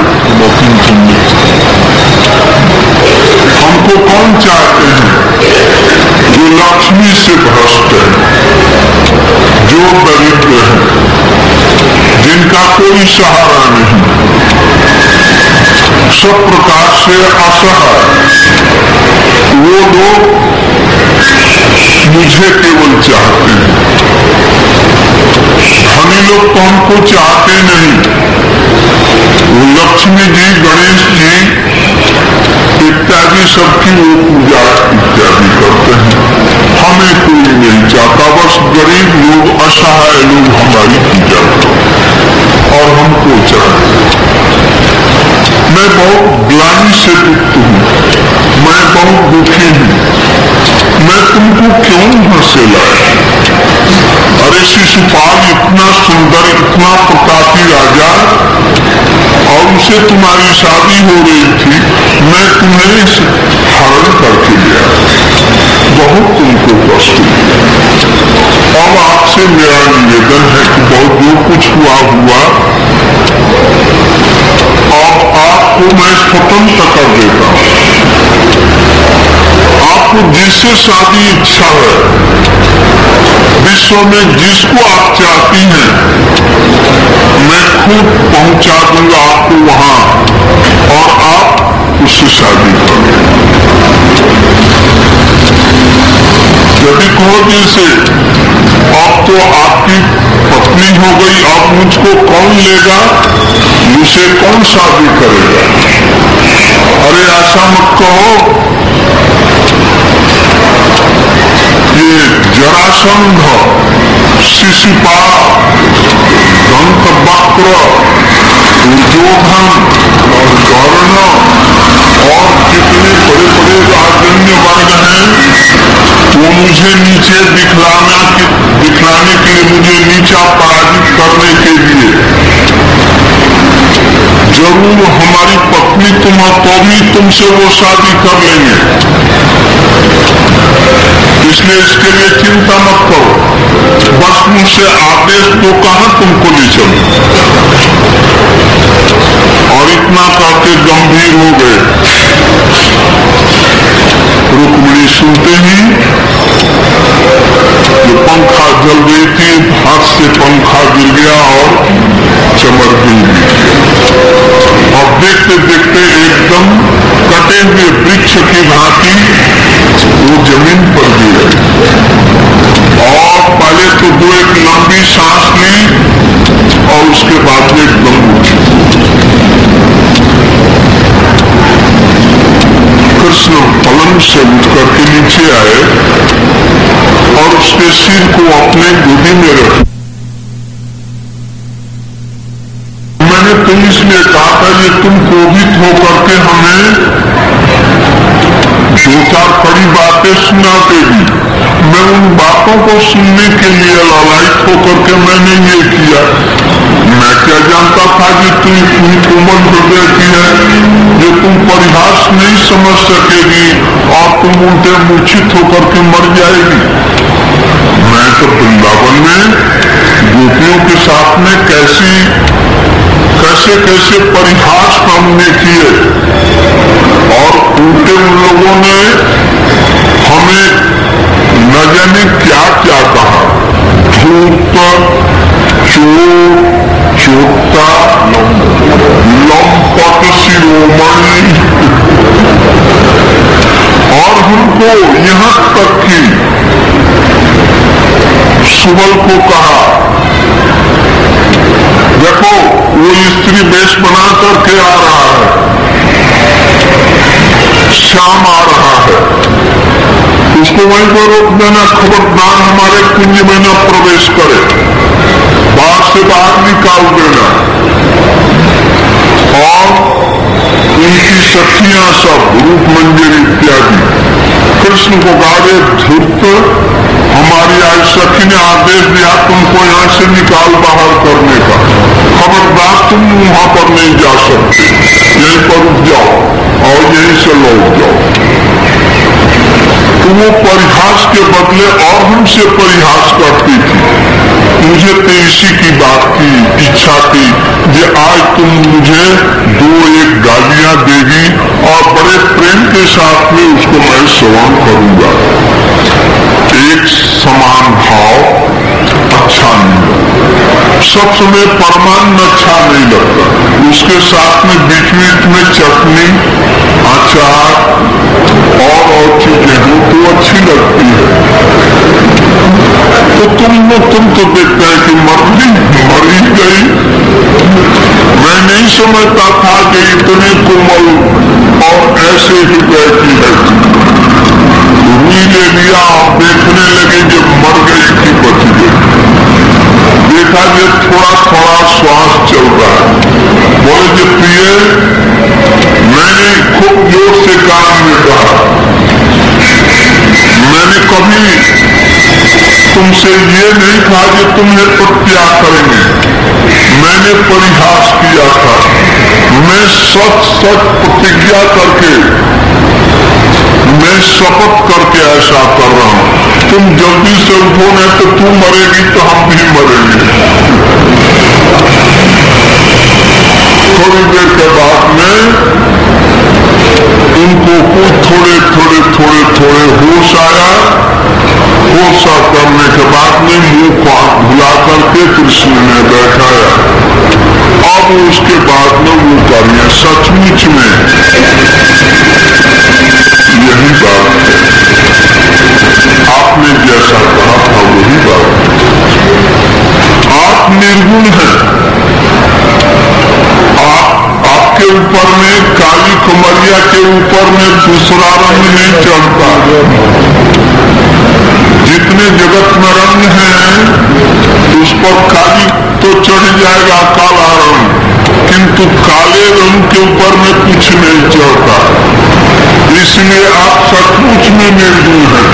हमको कौन चाहते हैं? जो लक्ष्मी से भ्रष्ट है, जो दरिद्र है, जिनका कोई सहारा नहीं, सब प्रकार से असहाय, वो लोग मुझे केवल चाहते हैं। धनी लोग तो हमको चाहते नहीं। वो लक्ष्मी जी, गणेश जी इत्यादि सबकी वो पूजा इत्यादि करते हैं। हमें कोई नहीं चाहता, बस गरीब लोग, असहाय लोग हमारी पूजा करते और हमको चाहते। मैं बहुत ग्लानि से दुखी हूँ, मैं बहुत दुखी हूँ। मैं तुमको क्यों घर से लाया? अरे शिशुपाल इतना सुंदर, इतना प्रतापी राजा, और उसे तुम्हारी शादी हो रही थी, मैं तुम्हें हरण करके लिया, बहुत तुमको कष्ट दिया। अब आपसे मेरा निवेदन है कि बहुत जो कुछ हुआ हुआ, अब आपको मैं स्वतंत्र कर देता हूं। आपको जिससे शादी इच्छा है, विश्व में जिसको आप चाहती हैं, मैं खुद पहुंचा दूंगा आपको वहां, और आप उससे शादी करें। यदि कहोगे से अब तो आपकी पत्नी हो गई, अब मुझको कौन लेगा, मुझसे कौन शादी करेगा? अरे ऐसा मत कहो। ये जरासंध, शिशुपाल, दंतवक्र, दुर्योधन और कर्ण और जितने बड़े बड़े राजन्य वर्ग हैं, वो मुझे नीचे दिखलाने के लिए, मुझे नीचा पराजित करने के लिए जरूर हमारी पत्नी तुम तो भी तुमसे वो शादी कर लेंगे। इसलिए इसके लिए चिंता मत करो, बस मुझसे आदेश तो कहां तुमको ले चलो। और इतना करके गंभीर हो गए। रुक्मिणी सुनते ही जो पंखा जल गई थी, हाथ से पंखा गिर गया और चमर गिर गया, और देखते देखते एकदम कटे हुए वृक्ष की भांति वो जमीन पर गिर गए। और पहले तो दो एक लंबी सांस ली और उसके बाद में एकदम उठी। कृष्ण पलंग से उठ करके नीचे आए और उसके सिर को अपने गोदी में रखा। मैंने तो इसलिए कहा था ये तुम क्रोधित होकर के हमें दो चार कड़ी बातें सुनाते भी, मैं उन बातों को सुनने के लिए लालायित होकर के मैंने ये किया। मैं क्या जानता था कि तुम इतनी कोमल हृदय की है, जो तुम परिहास नहीं समझ सकेगी और तुम उल्टे मूर्छित होकर के मर जाएगी। मैं तो वृंदावन में गोपियों के साथ में कैसे कैसे परिहास हमने किए, और उल्टे उन लोगों ने हमें न जाने क्या क्या कहा। चोटा लंपट शिरोमणि, और हमको यहां तक कि सुबल को कहा, देखो वो स्त्री वेश बना करके आ रहा है, शाम आ रहा है, उसको वहीं पर रोक देना, खबरदार हमारे कुंज में न प्रवेश करे, बाहर से बाहर निकाल देना। और उनकी सखियां सब रूप मंजरी इत्यादि कृष्ण को गाड़े धूर्त, हमारी आज सखी ने आदेश दिया तुमको यहां से निकाल बाहर करने का, खबरदार तुम वहां पर नहीं जा सकते, यहीं पर रुक जाओ और यहीं से लौट जाओ। तो वो परिहास के बदले और हमसे परिहास करती थी। मुझे तो इसी की बात की इच्छा थी कि आज तुम मुझे 2-1 गालियां देगी और बड़े प्रेम के साथ में उसको मैं श्रवण करूंगा। एक समान भाव अच्छा नहीं लगता, सब समय परमानंद अच्छा नहीं लगता, उसके साथ में बीच बीच में चटनी अचार और चीजें हो तो अच्छी लगती है। तो तुम तो देखते हैं कि मर ही गई। मैं नहीं समझता था कि इतने कोमल और ऐसे हृदय की है। रूई ले लिया और देखने लगे जब मर गई थी बच गई। देखा जब थोड़ा थोड़ा श्वास चल रहा है, बोले जब प्रिय मैंने खूब जोर से कान में कहा, मैंने कभी तुमसे ये नहीं कहा कि तुम्हें प्रत्याग करेंगे, मैंने परिहास किया था, मैं सच प्रतिज्ञा करके, मैं शपथ करके ऐसा कर रहा हूं। तुम जल्दी से उठो नहीं तो तू मरेगी तो हम भी मरेंगे। थोड़ी देर के बाद में उनको थोड़े होश आया। होश करने के बाद में मुंह को भुला करके कृष्ण ने बैठाया। अब उसके बाद में वो करिए सचमुच में यही बात है, आपने जैसा कहा था वही बात है। आप निर्गुण हैं, आपके ऊपर में काली कुमरिया के ऊपर में दूसरा रंग नहीं चढ़ता। जितने जगत में रंग हैं उस पर काली तो चढ़ जाएगा काला रंग, किंतु काले रंग के ऊपर में कुछ नहीं चढ़ता। इसलिए आप सचमुच में निर्गुण हैं।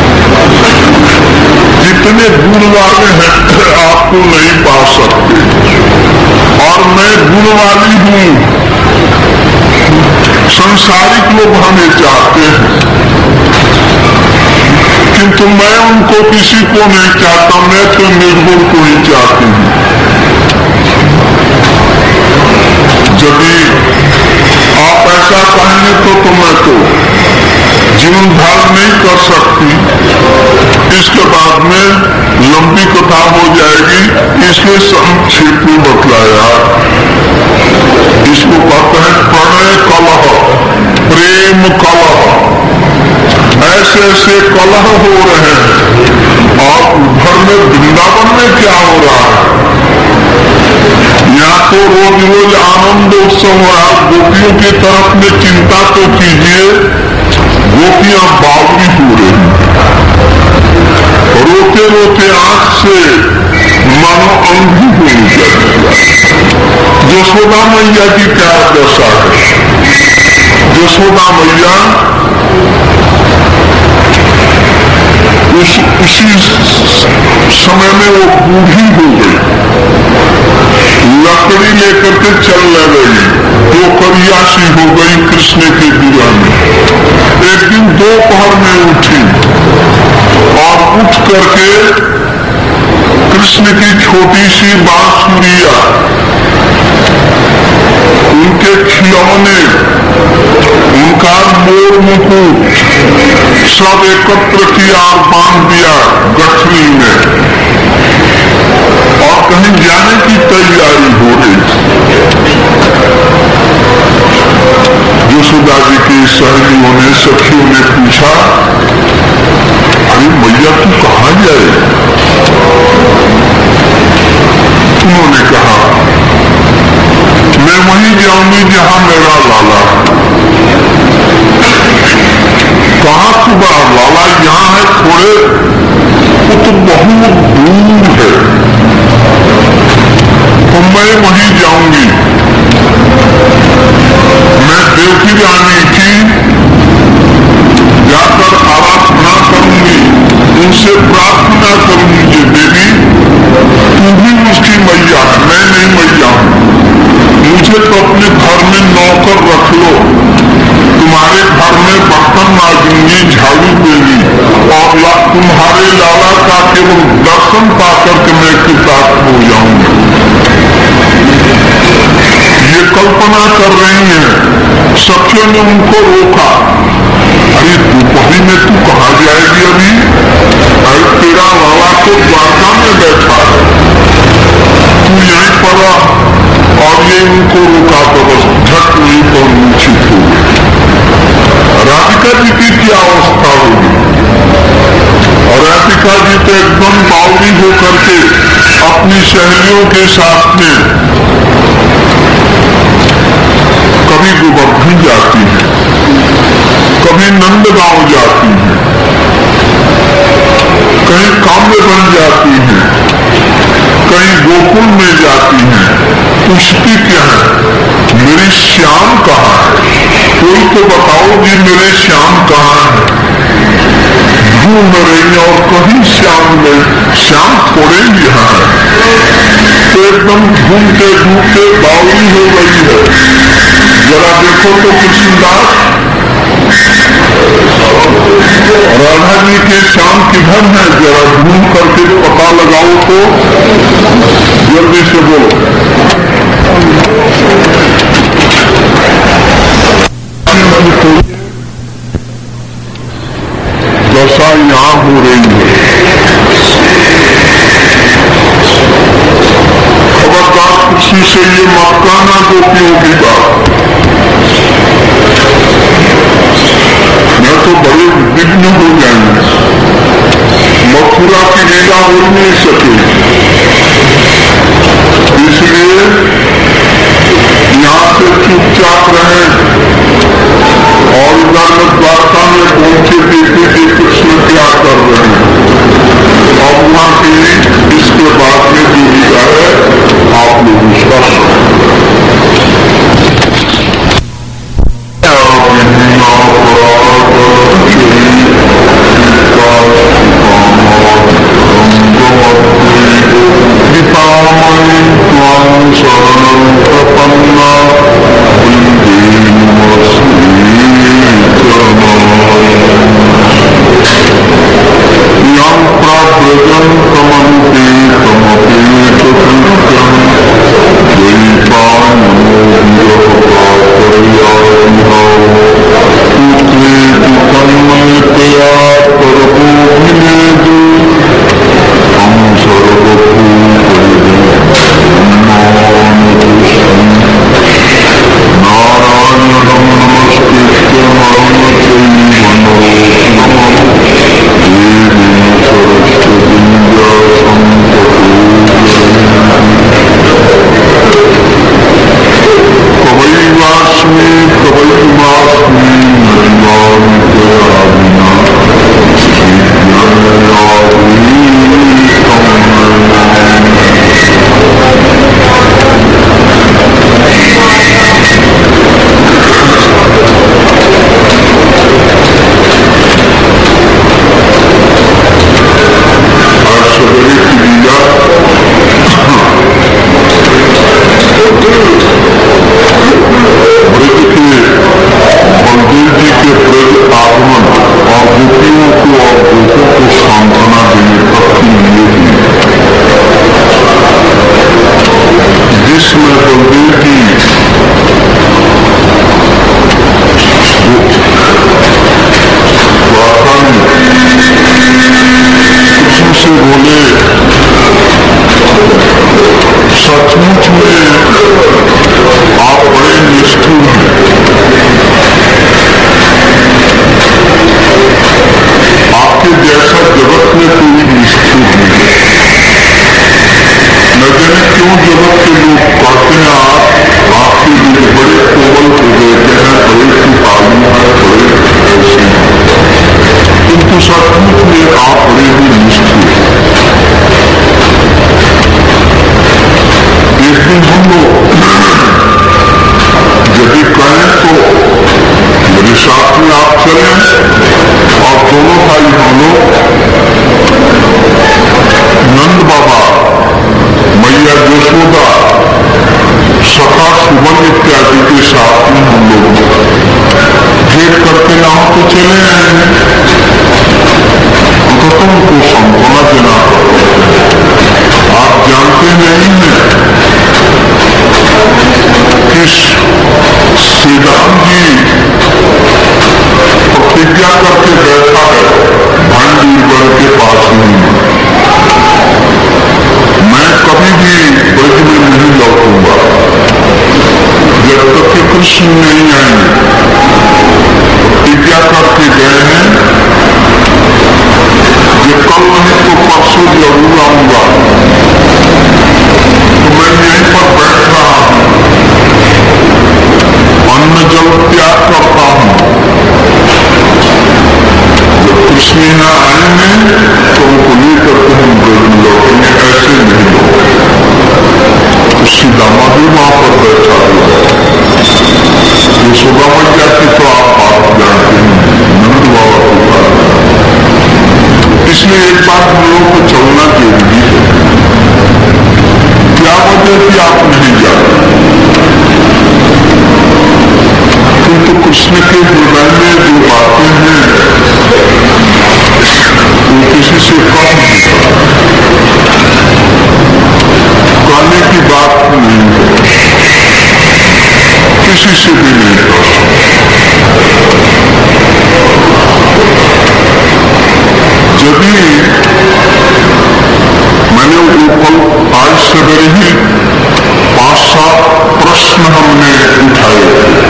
जितने गुण वाले हैं आपको नहीं पा सकते, और मैं गुण वाली हूं। संसारिक लोग हमें चाहते हैं, किंतु मैं उनको किसी को नहीं चाहता, मैं तो निर्गुण को ही चाहती हूं। यदि आप ऐसा कहेंगे तो मैं तो जीवन धारण नहीं कर सकती। इसके बाद में लंबी कथा हो जाएगी, इसलिए संक्षेप में बतलाया। इसको कहते हैं प्रणय कलह, प्रेम कलह। ऐसे ऐसे कलह हो रहे हैं। और उधर में वृंदावन में क्या हो रहा है? यहाँ तो रोज रोज आनंद उत्सव हो रहा। गोपियों की तरफ में चिंता तो कीजिए, गोपियां बावरी हो रही, रोते रोते आंख से मानो अंधी हुई जाती। यशोदा मैया की क्या दशा है? यशोदा मैया उसी समय में वो बूढ़ी हो गई, लकड़ी लेकर के चलने लगी, दोपहरियासी हो गई कृष्ण के विरह में। एक दिन दोपहर में उठी और उठ करके कृष्ण की छोटी सी बांसुरिया, उनके खिलौने, उनका मोर मुकुट सब एकत्र किया और बांध दिया गठरी में। और कहीं जा सहेलियों ने, सखियों ने पूछा, अरे मैया तू कहाँ जाए? उन्होंने कहा, मैं वहीं जाऊंगी जहां मेरा लाला। कहाँ तुम्हारा लाला? यहाँ है थोड़े, वो तो बहुत दूर है, तो मैं वहीं जाऊंगी। मैं देवकी रानी की जाकर आराधना करूंगी, उनसे प्रार्थना करूंगी कि देवी तू भी उसकी मैया है, मैं नहीं मैया हूं। मुझे तो अपने घर में नौकर रख लो, तुम्हारे घर में बर्तन मांजूंगी, झाड़ू देगी, और तुम्हारे लाला का केवल दर्शन पाकर के मैं कृतार्थ हो जाऊंगी। ये कल्पना कर रही हैं। सखियों ने उनको रोका, अरे दोपहरी में तू कहाँ जाएगी अभी? अरे तेरा लाला तो द्वारका में बैठा है, तू यहीं पर आ। और ये उनको रोका तो बस झट हुई तो मूर्छित हो गई। राधिका जी की क्या अवस्था होगी? और राधिका जी तो एकदम बावली होकर के अपनी सहेलियों के साथ में कभी गोवर्धन जाती है, कभी नंदगांव जाती है, कहीं काम्य बन जाती है, कहीं गोकुल में जाती है। पूछती क्या है, मेरी श्याम कहाँ है? कोई तो बताओगी मेरे श्याम कहाँ है? ढूंढ रही और कहीं श्याम में, श्याम थोड़े यहाँ है, तो एकदम ढूंढते ढूंढते बावली हो गई है। जरा देखो तो कृष्णदास, राधा जी के श्याम किधर है? जरा ढूंढ करके पता लगाओ तो, जल्दी से बोलो। दशा यहाँ हो रही है। खबरदार किसी से ये मत कहना गोपियों की बात, मैं तो बड़े विघ्न हो जाएंगे, मथुरा की लीला हो नहीं सकेगी। इसलिए यहाँ से चुपचाप रहे और इधर द्वारका में पहुंचे देखे कि कृष्ण क्या कर रहे हैं, और वहां की इसके बाद में जो लीला है आप लोग उसका कृष्ण नहीं आएंगे। क्या करके गए हैं कि कल नहीं तो परसों जरूर आऊंगा, तो मैं यहीं पर बैठ रहा हूं, अन्न जल त्याग करता हूं। जब कृष्ण यहाँ आएंगे तो उनको लेकर के हम लौटेंगे, ऐसे नहीं लौटेंगे। सुदामा भी वहां पर बैठा हुआ, वो सुदामा क्या थी तो आप बात जानते हैं, नंद बाबा की बात। इसलिए एक बात हम लोग को चलना जरूरी है। क्या वजह थी आप नहीं जानते, किंतु कृष्ण के हृदय में जो बातें हैं वो किसी से कम नहीं, कहने की बात नहीं है, किसी से भी नहीं कहा। यदि मैंने वो कल आज सवेरे ही 5-7 प्रश्न हमने उठाए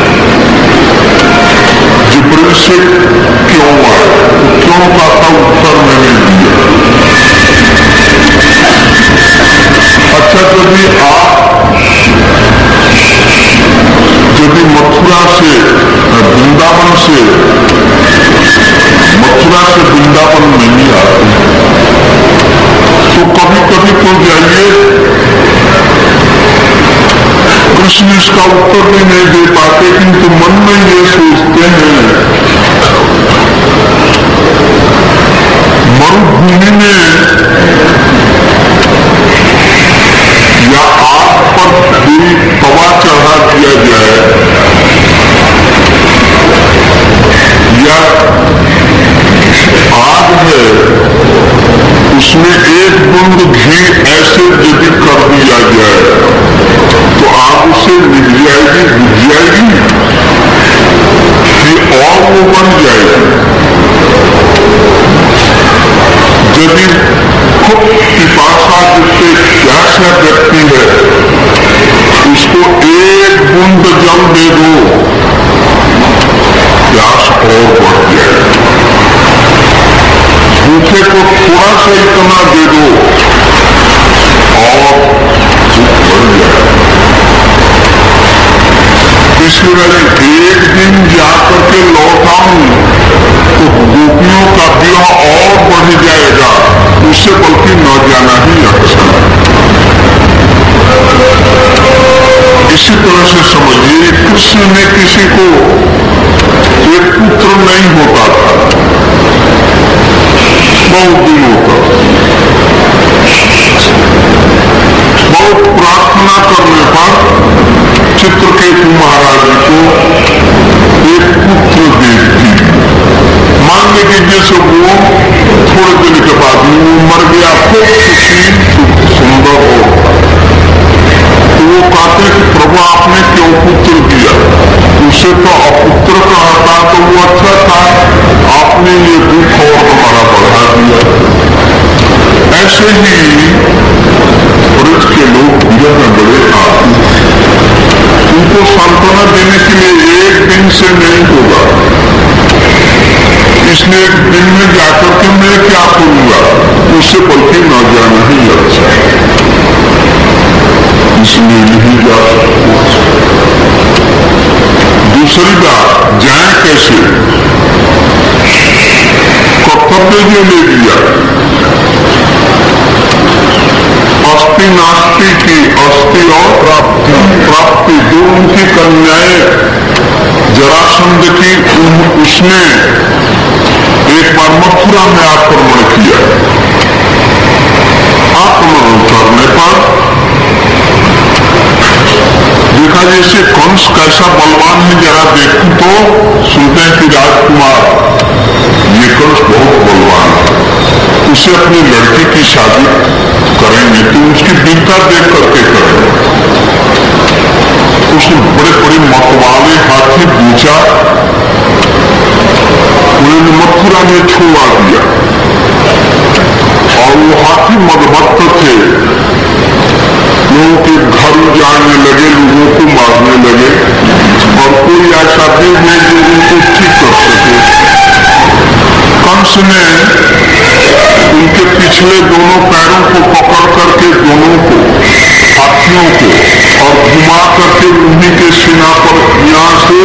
जिब्रील से क्यों आए, क्यों का उत्तर मैंने दिया। अच्छा, यदि मथुरा से वृंदावन से नहीं आते तो कभी कभी तो जाइए, कृष्ण इसका उत्तर भी नहीं दे पाते, किंतु मन में ये सोचते हैं मरुभूमि में या आग पर कोई तवा चढ़ा दिया जाए या आग है उसमें एक बूंद घी ऐसे यदि कर दिया जाए तो आग उसे निभ जाएगी, बुझ जाएगी कि और वो बन जाएगी। यदि खूब पिपासा जिससे प्यासा व्यक्ति है उसको एक बूंद जल दे दो, प्यास और बढ़ जाए। भूखे को थोड़ा सा इतना दे दो और भूख बढ़ जाए। इसलिए एक दिन जाकर के लौट आऊं तो गोपियों का विरह और बढ़ जाएगा, उससे बल्कि न जाना ही अच्छा। इसी तरह से समझिए, कृष्ण ने किसी को एक पुत्र नहीं होता था, बहुत दिनों तक बहुत प्रार्थना करने पर चित्रकेतु महाराज को एक पुत्र देती। मान लीजिए जैसे वो थोड़े दिन के बाद वो मर गया, खूब सुखी सुंदर हो, तो वो कहते कि प्रभु आपने क्यों पुत्र दिया, उसे तो अपुत्र कहता तो वो अच्छा था, आपने ये दुख और हमारा बढ़ा दिया। ऐसे ही ब्रज के लोग विरह में बड़े आते, उनको सांत्वना देने के लिए एक दिन से नहीं होगा, इसलिए एक दिन में जाकर के मैं क्या करूंगा, उससे बल्कि न जाना ही अच्छा, इसलिए नहीं जा सकते। दूसरी बात, जाए कैसे, कर्तव्य जो ले लिया, अस्थि नास्ति की अस्थि और प्राप्ति दो उनकी कन्याएं जरासंध की, उसने एक बार मथुरा में आक्रमण किया। आक्रमण करने पर देखा जैसे कंस कैसा बलवान है, जरा देखूं तो सुनते हैं कि राजकुमार ये कंस बहुत बलवान है, उसे अपनी लड़की की शादी करेंगे तो उसकी वीरता देख करके करेंगे। उसने बड़े बड़े मतवाले हाथी पूछा, उन्होंने मथुरा में छोड़ा दिया और वो हाथी मदभक्त थे, लोगों के घर जाने लगे, लोगों को मारने लगे और लगे हुए जो उनको ठीक कर सके। कंस ने उनके पिछले दोनों पैरों को पकड़ करके दोनों को हाथियों को और घुमा करके उन्हीं के सीना पर यहाँ से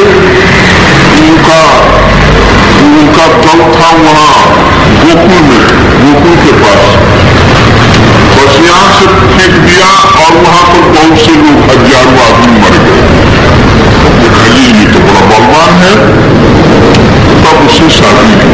उनका दल था वहाँ गोकुल में, गोकुल के पास, बस यहाँ से फेंक दिया और वहां पर बहुत से लोग हजारों आदमी मर गए। दिखाइए ये तो बड़ा बलवान है। तब उसे शादी की।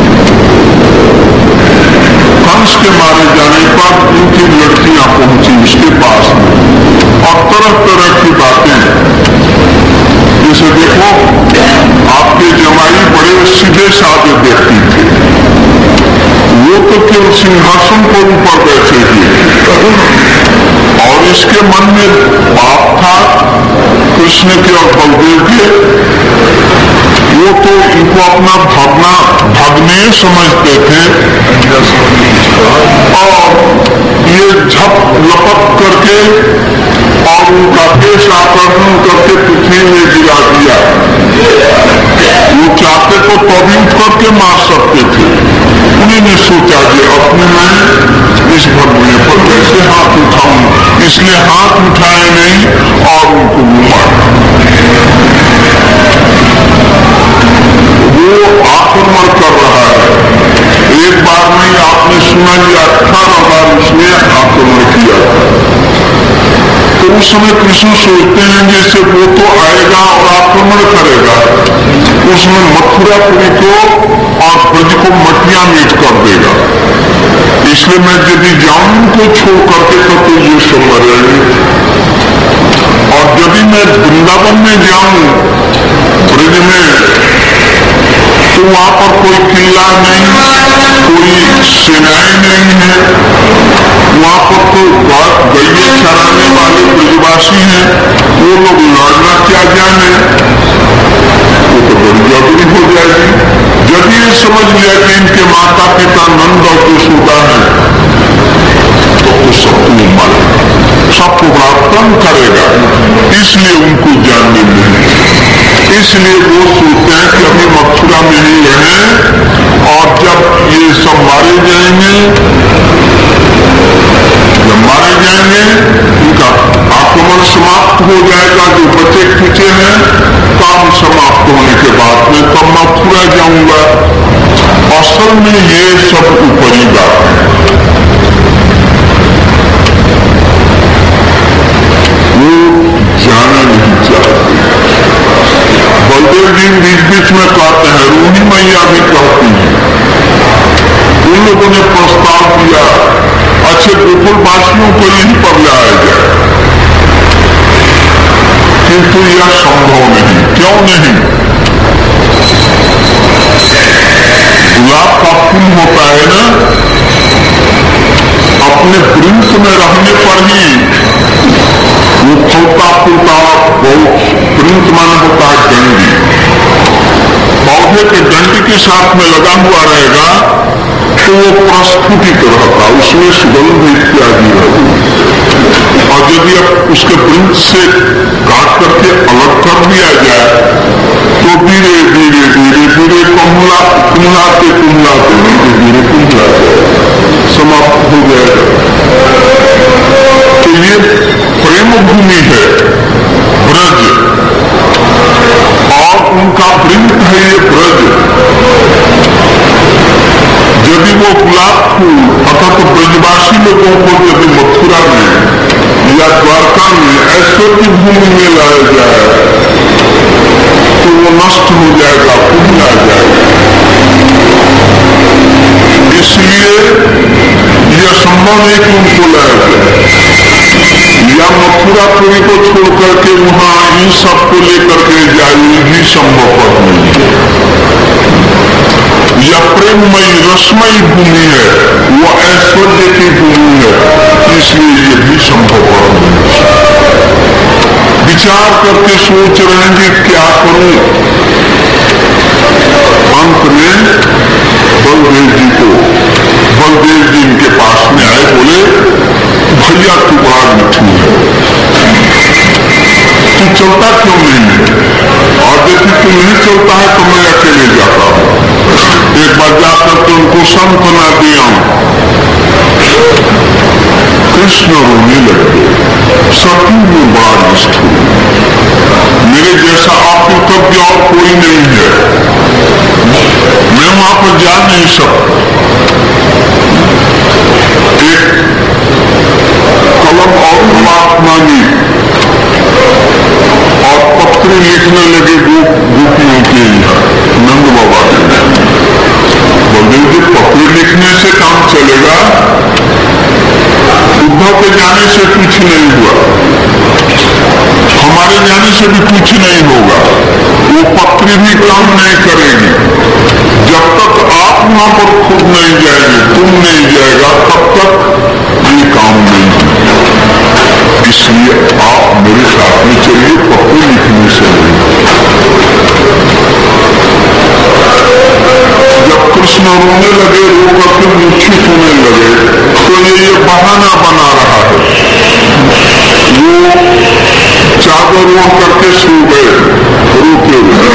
कंस के मारे जाने पर उनकी लड़कियां पहुंची उसके पास और तरह तरह की बातें, जैसे देखो आपके जमाई बड़े सीधे साधे व्यक्ति थे, वो तो केवल सिंहासन पर ऊपर बैठे थे और इसके मन में पाप था कृष्ण के और बलदेव के। वो तो इनको अपना भाग्नेय समझते थे और ये झप लपक करके और उनका केश आकर्षण करके पृथ्वी में गिरा दिया। वो चाहते तो तभी उठ करके मार सकते थे। उन्हीं ने सोचा कि अपने मैं इस भगने पर कैसे हाथ उठाऊं, इसलिए हाथ उठाए नहीं और उनको मारा। वो आक्रमण कर रहा है, एक बार नहीं आपने सुना ही 18 बार उसने आक्रमण किया। तो उस समय कृष्ण सोचते हैं जैसे वो तो आएगा और आक्रमण करेगा, उसमें मथुरापुरी को और ब्रज को मटिया मीट कर देगा, इसलिए मैं यदि जाऊं उनको छोड़ करके तो ये सब मरेंगे। और यदि मैं वृंदावन में जाऊं ब्रज में तो वहां पर कोई किला नहीं, कोई सेनाएं नहीं है, वहां पर तो गैये चराने वाले ब्रजवासी हैं, वो लोग लड़ना क्या जाने, वो तो बड़ी जरूरी हो जाएगी। यदि ये समझ लिया कि इनके माता पिता नंद और यशोदा है तो सबको मारेगा, सबको प्राप्तन करेगा, इसलिए उनको जानने मिले। इसलिए वो सोचते हैं कि अभी मथुरा में ही रहे और जब ये सब मारे जाएंगे, उनका आक्रमण समाप्त हो जाएगा, जो बचे खुचे हैं काम समाप्त होने के बाद में तब मथुरा जाऊंगा। असल में ये सब ऊपरी बात है। वो जाना नहीं चाहते। बलदेव जी बीच बीच में कहते हैं, रोहिणी मैया भी कहती है, उन लोगों ने प्रस्ताव दिया अच्छे गोकुल वासियों को यहीं पर लाया जाए, किंतु यह संभव नहीं। क्यों नहीं? गुलाब का फूल होता है ना, अपने वृंश में रहने पर ही वो फलता फूलता बहुत। वृंश माना होता है डंडी, पौधे के डंडी के साथ में लगा हुआ रहेगा तो वो प्रस्फुटित रहता, उसमें सुगंध इत्यादि रहती। और यदि अब उसके वृंश से काट करके अलग कर दिया जाए तो धीरे धीरे धीरे धीरे कुमलाते धीरे धीरे समाप्त हो जाएगा। तो ये प्रेम भूमि है ब्रज और उनका वृंद है ये ब्रज। यदि वो गुलाब फूल अर्थात तो ब्रजवासी लोगों को यदि मथुरा में या द्वारका में ऐश्वर्य भूमि में लाया जाए तो वो नष्ट हो जाएगा, भूल आ जाएगा। इसलिए यह संभव है कि उनको लाया जाए, या मथुरापुरी को छोड़ करके वहां इन सबको लेकर के जाए, भी संभव नहीं है। यह प्रेममयी रसमयी भूमि है, वो ऐश्वर्य की भूमि है, इसलिए ये भी संभव नहीं। विचार करके सोच रहे हैं कि क्या करूं। अंत में बलदेव जी इनके पास में आए, बोले भैया तू बड़ा मिठू है, तू चलता क्यों नहीं है? और राजनीति नहीं चलता है तो मैं अकेले जाता हूँ। एक बार जाकर के उनको सांत्वना दिया, कृष्ण रोने लगे, सती में बड़ा निष्ठुर, मेरे जैसा आपको कभी और कोई नहीं है, मैं वहां पर जा नहीं सकता। एक कलम और परमात्मा ने और पत्र लिखने लगे गोपियों के नंद बाबा ने। बलदेव जी, पत्र लिखने से काम चलेगा, उद्धव के जाने से कुछ नहीं हुआ, हमारे जाने से भी कुछ नहीं होगा, वो पत्र भी काम नहीं करेगी। जब तक आप वहां पर खुद नहीं जाएंगे, तुम नहीं जाएगा, तब तक ये काम नहीं होगा। इसलिए आप मेरे साथ में चलिए, पत्र लिखने से नहीं। जब कृष्ण रोने लगे, रो करके मूर्छित होने लगे, तो ये बहाना बना रहा है। वो चादर ओढ़ करके सो गए रोते हुए।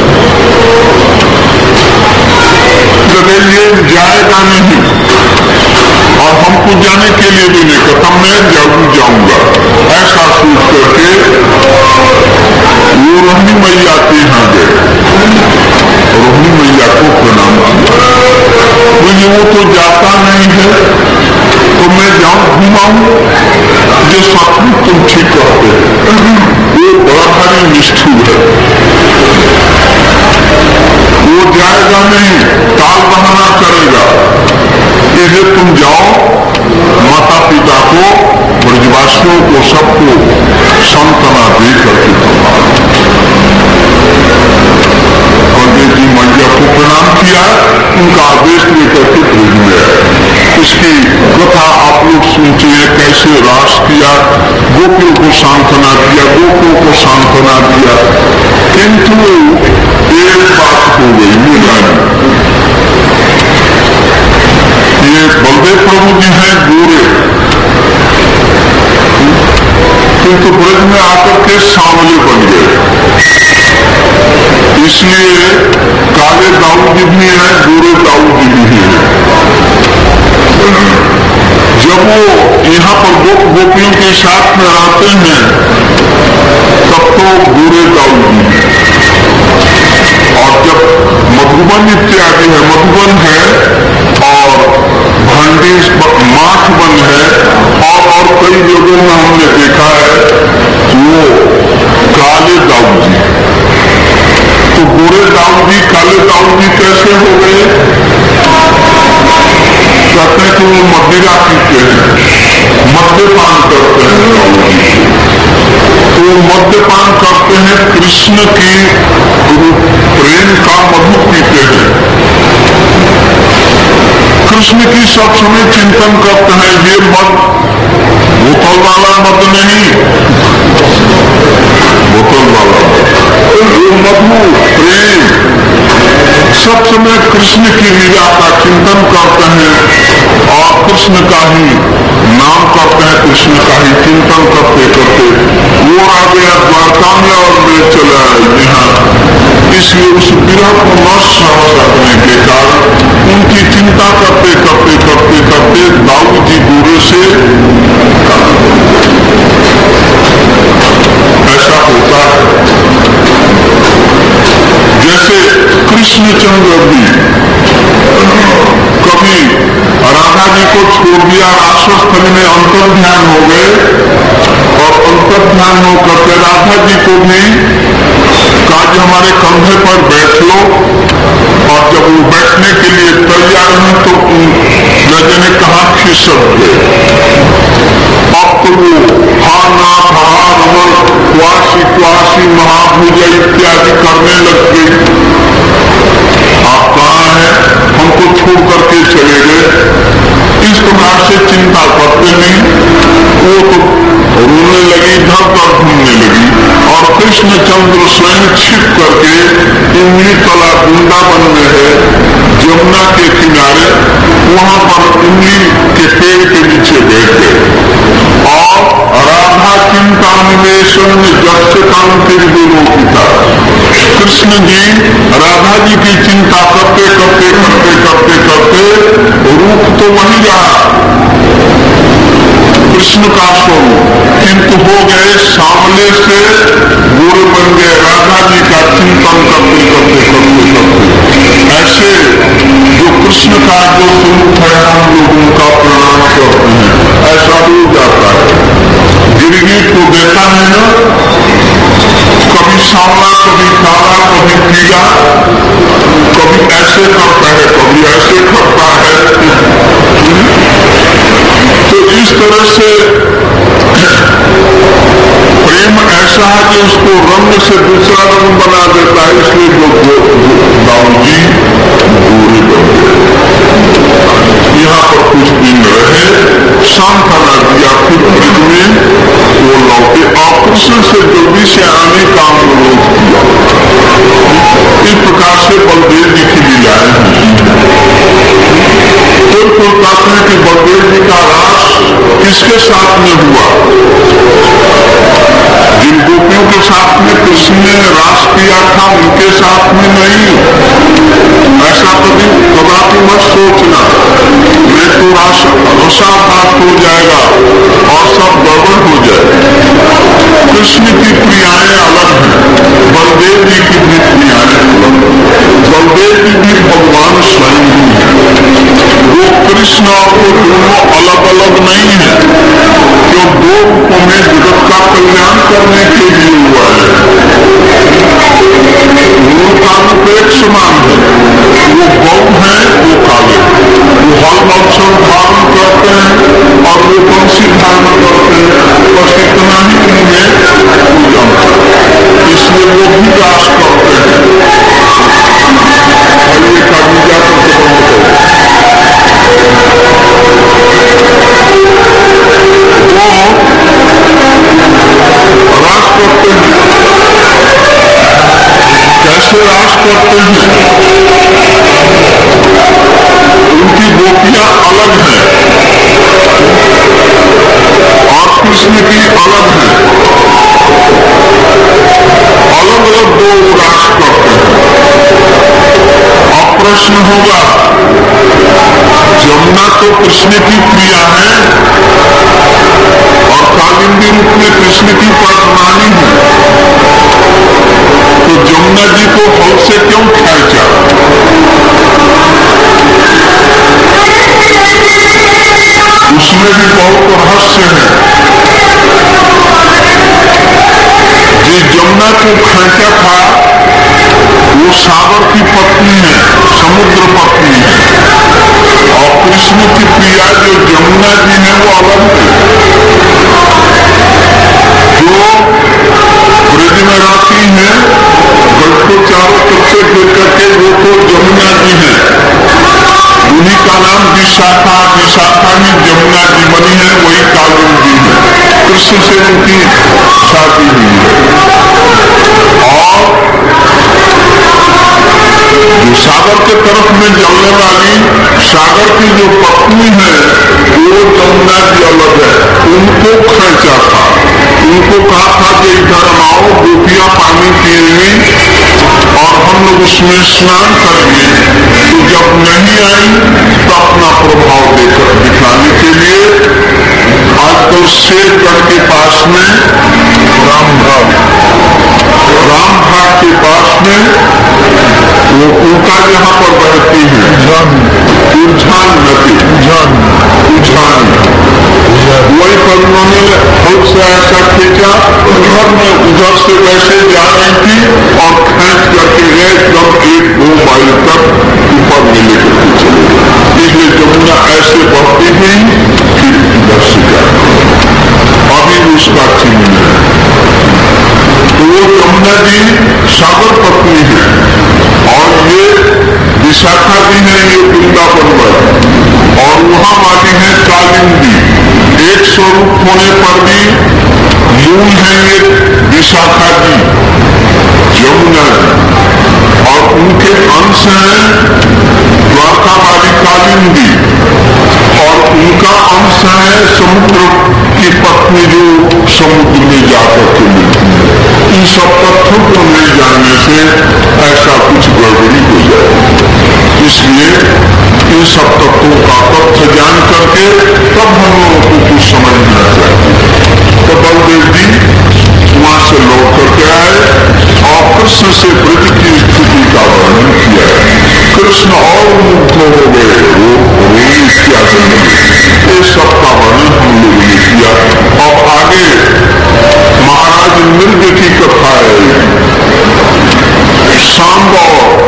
ये जाएगा नहीं और हमको जाने के लिए भी नहीं कहता, मैं जरूर जाऊंगा, ऐसा सोच करके वो रोहिणी मैया के यहाँ गए। रोहिणी मैया को प्रणाम किया, बोले वो तो जाता नहीं है तो मैं जाऊं घुमाऊं, जो सचमुच तुम ठीक कहते हैं, वो बड़ा भारी निष्ठुर है, वो जाएगा नहीं, टाल बहाना करेगा। इसलिए तुम जाओ, माता पिता को, ब्रजवासियों को, सबको सांत्वना दे करके बलदेव जी मैया को प्रणाम किया, उनका आदेश लेकर के भेज में आए। इसकी कथा आप लोग सुनते हैं, कैसे रास किया, गोपियों को सांत्वना किया, गोपियों को सांत्वना दिया। किंतु एक बात हो गई, ये बलदेव प्रभु जी हैं गोरे, किंतु ब्रज में आकर के सांवले बन गए। इसलिए काले दाऊ जी भी हैं, गोरे दाऊ जी भी हैं। जब वो यहाँ पर गोपियों के साथ में आते हैं, तब तो गोरे दाऊ जी हैं। और जब मधुबन इत्यादि है, मधुबन है और भंडी माठबन है और कई जगहों में हमने देखा है, वो काले दाऊ जी। तो गोरे दाऊ जी काले दाऊ जी कैसे हो गए? कहते हैं कि वो मदिरा पीते हैं, मद्यपान करते हैं दाऊ जी। तो वो मद्यपान करते हैं, कृष्ण की प्रेम का मधु पीते हैं, कृष्ण की सब समय चिंतन करते हैं। ये मद बोतल वाला मद नहीं, बोतल वाला ये मधु प्रेम, सब समय कृष्ण की लीला का चिंतन करते हैं और कृष्ण का ही नाम करते हैं, कृष्ण का ही चिंतन करते करते वो आ गया द्वारका में और मैं चला यहाँ। इसलिए उस विरह को न सह सकने के कारण उनकी चिंता करते करते करते करते दाऊ जी गोरे से ऐसा होता है। जैसे कृष्णचंद्र भी कभी राधा जी को छोड़ दिया, राक्षसस्थल में अंतर्ध्यान हो गए और अंतर्ध्यान होकर के राधा जी को भी कहा कि हमारे कंधे पर बैठ लो, और जब वो बैठने के लिए तैयार हैं तो राजा ने कहा खिसक गए। अब तो वो हा नाथ हा रमन क्वासी क्वासी महाभुज इत्यादि करने लग गई। आप कहाँ हैं? हमको छोड़ करके चले गए। इस प्रकार से चिंता करते नहीं, वो तो रोने लगी, धर धर घूमने लगी और कृष्णचंद्र स्वयं छिप करके इमली तला वृंदावन में है, यमुना के किनारे, वहां पर इमली के पेड़ के नीचे बैठ गए और राधा चिंता निवेशन में जब से कांतिर विलोकिता, कृष्ण जी राधा जी की चिंता करते करते करते करते करते रूप तो वही रहा कृष्ण का स्वरूप, किंतु हो गए सामने से गोरे बन गए राधा जी का चिंतन करते करते करते करते। ऐसे जो कृष्ण का जो स्वरूप है हम लोग उनका प्रणाम करते हैं, ऐसा हो जाता है। गिरगिट को देता है ना, कभी सांवला कभी काला कभी पीला, कभी ऐसे करता है कभी ऐसे करता है। तो इस तरह से प्रेम ऐसा है कि उसको रंग से दूसरा रंग बना देता है, इसलिए जो दाऊ जी गोरे बन गए। यहाँ पर कुछ दिन रहे, सांत्वना दिया, फिर ब्रज में वो लौटे और कृष्ण से जल्दी से आने का अनुरोध किया। इस प्रकार से बलदेव जी की लीलाएं हुई। कोई कहते हैं कि बलदेव जी का रास किसके साथ में हुआ? जिन गोपियों के साथ में कृष्ण ने रास किया था उनके साथ में नहीं। ऐसा कदापि मत सोचना, मैं तो रसाभास हो जाएगा और सब गड़बड़ हो जाए। कृष्ण की क्रियाएं अलग हैं, बलदेव जी की भी क्रियाएं अलग हैं। बलदेव जी भी भगवान स्वयं ही है। वो कृष्ण और वो दोनों अलग अलग नहीं है, जो दो रूपों में जगत का कल्याण करने के लिए हुआ है। दोनों का रूप एक समान है, वो गौ है वो काले, वो हल मत्सर धारण करते हैं और वो बंसी धारण करते हैं, बस इतना ही उनमें पूजन है, इसलिए वो भी दास करते हैं। और ये कविता करके बंद करो, वो रास करते हैं। कैसे रास करते हैं? उनकी गोपियां अलग हैं और कृष्ण की अलग हैं, अलग अलग दो रास करते हैं। अब प्रश्न होगा, जमुना तो कृष्ण की प्रिया है और कालिंदी रूप में कृष्ण की परमानी है, तो जमुना जी को फल से क्यों खींचा? उसमें भी बहुत रहस्य है। जिस जमुना को खींचा था वो सागर की पत्नी है, समुद्र पत्नी है, और कृष्ण की प्रिया जो जमुना जी है वो अलग है। जो ब्रज में रहती है, ब्रज को चारों तरफ से घेर करके वो तो जमुना जी है, उन्हीं का नाम विशाखा, विशाखा ही जमुना जी बनी है, वही कालिंदी है। कृष्ण से उनकी शादी हुई है। और जो सागर के तरफ में जलने वाली सागर की जो पत्नी है वो जमुना जी अलग है, उनको खींचा था। उनको कहा था कि इधर आओ, गोपियां पानी पिएंगी और हम लोग उसमें स्नान करेंगे। तो जब नहीं आई तो अपना प्रभाव दिखाने के लिए आजकल शेरगढ़ के पास में रामघाट के पास में वो उनका जहाँ पर बहती है उज्झान नदी, वही पर उन्होंने बहुत से ऐसा खींचा, उधर से वैसे जा रही थी और खींच करके एकदम 1-2 माइल तक ऊपर में लेकर के चले गए। इसलिए जमुना ऐसे बढ़ती हुई फिर इधर से जाए, अभी उसका चिन्ह है। तो वो जमुना जी सागर पत्नी है और ये विशाखा जी है, ये वृंदावन पर, और वहां वाली है कालिंदी। एक स्वरूप होने पर भी मूल है ये विशाखा जी, यमुना जी, और उनके अंश हैं द्वारका वाली कालिंदी, और उनका अंश है समुद्र की पत्नी जो समुद्र में जाकर के मिलती है। इन सब तथ्यों तथ्यों को नहीं जानने से ऐसा कुछ गड़बड़ी हो जाए। इसलिए इन सब तत्वों का तथ्य जान करके तब हम लोगों को कुछ समझना चाहिए। तो बलदेव जी वहां से लौट करके आए और कृष्ण से ब्रज की स्थिति का वर्णन किया। कृष्ण और मुग्ध हो गए, वो क्या करेंगे, ये सब का वर्णन हम लोगों ने किया। और आगे महाराज मृग की कथा है, सांब और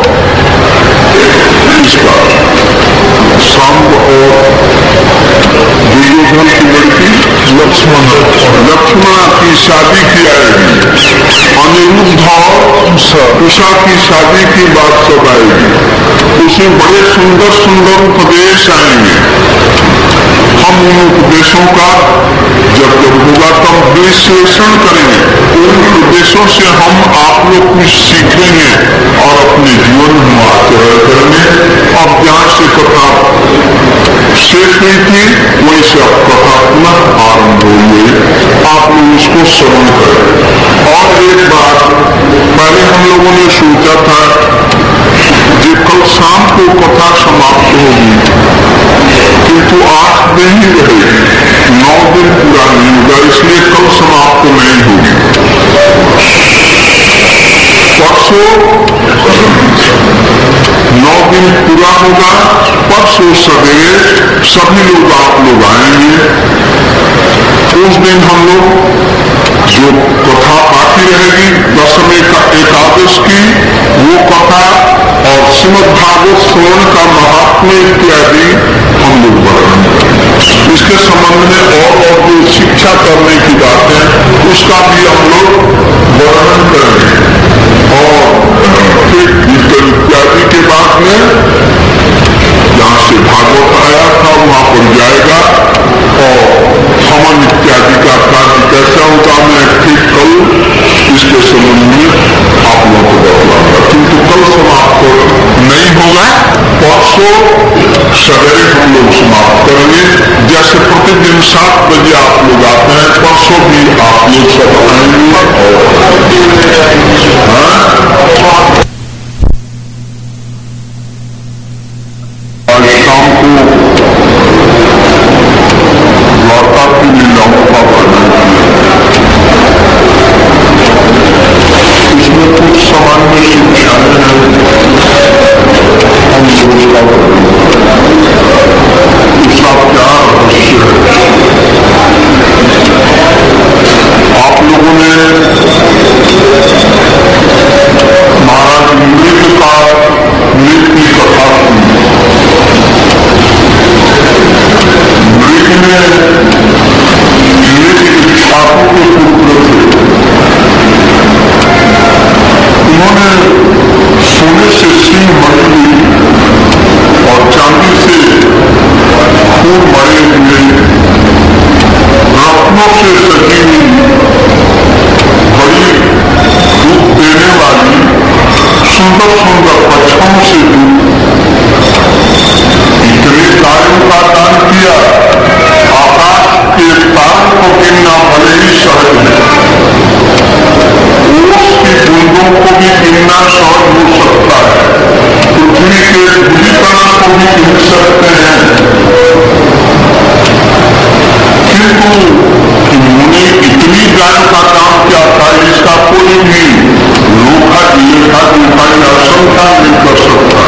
इसका सांब और दुर्योधन की लड़की लक्ष्मणा की शादी की आएगी, अनिरुद्ध और उषा की शादी की बात सब आएगी। उसमें बड़े सुंदर सुंदर उपदेश आएंगे। हम उन उपदेशों का जब होगा तब विश्लेषण करेंगे। उन उपदेशों से हम आप लोग कुछ सीखेंगे और अपने जीवन में आचरण करेंगे। अब जहाँ से कथा शेष हुई थी वहीं से अब कथा पुनः आरंभ हुई है, आप लोग उसको श्रवण करें। और एक बात पहले हम लोगों ने सोचा था कि कल शाम को कथा समाप्त होगी, किंतु 8 दिन ही रहेगी, 9 दिन पूरा नहीं होगा, इसलिए कल समाप्त नहीं होगी। परसों 9 दिन पूरा होगा, परसों सवेरे सभी लोग आप लोग आएंगे। उस दिन हम लोग जो कथा बाकी रहेगी दशम एकादश की वो कथा और श्रीमद् भागवत श्रवण का महात्म्य इत्यादि हम लोग वर्णन करेंगे। इसके संबंध में और जो शिक्षा करने की बात है उसका भी हम लोग वर्णन करेंगे। और फिर इत्यादि के बाद में जहाँ से भागवत आया था वहां पर जाएगा और हवन इत्यादि का कार्य कैसा होगा मैं ठीक करूं, इसके संबंध में आप लोगों को बताऊंगा। किंतु कल समाप्त नहीं होगा, परसों सवेरे हम लोग समाप्त करेंगे। जैसे प्रतिदिन 7 बजे आप लोग आते हैं, परसों भी आप लोग सब आएंगे। और शाम को वार्ता की लीलाओं का वर्णन किया। इसमें कुछ सामान्य शिक्षाएं हैं, हम लोग उसका उसका क्या रहस्य है। आप लोगों ने महाराज मृग की कथा सुनी। मृग में इक्ष्वाकु के पुत्र थे। उन्होंने सोने से सिंह बनी हुई और चांदी से खूब बड़े हुए रत्नों से सजी हुई बड़ी दूध देने वाली सुंदर सुंदर बच्चों से इतने कार्यों का दान किया। आकाश के तारों को गिनना भले ही सहज है, ओस की बूंदों को भी गिनना सहज हो सकता है, पृथ्वी के धूलिकणों को भी गिन सकते हैं, किंतु उन्होंने इतनी गाय का काम क्या था इसका कोई भी लोखा लेखा जोखा या शंका नहीं कर सकता।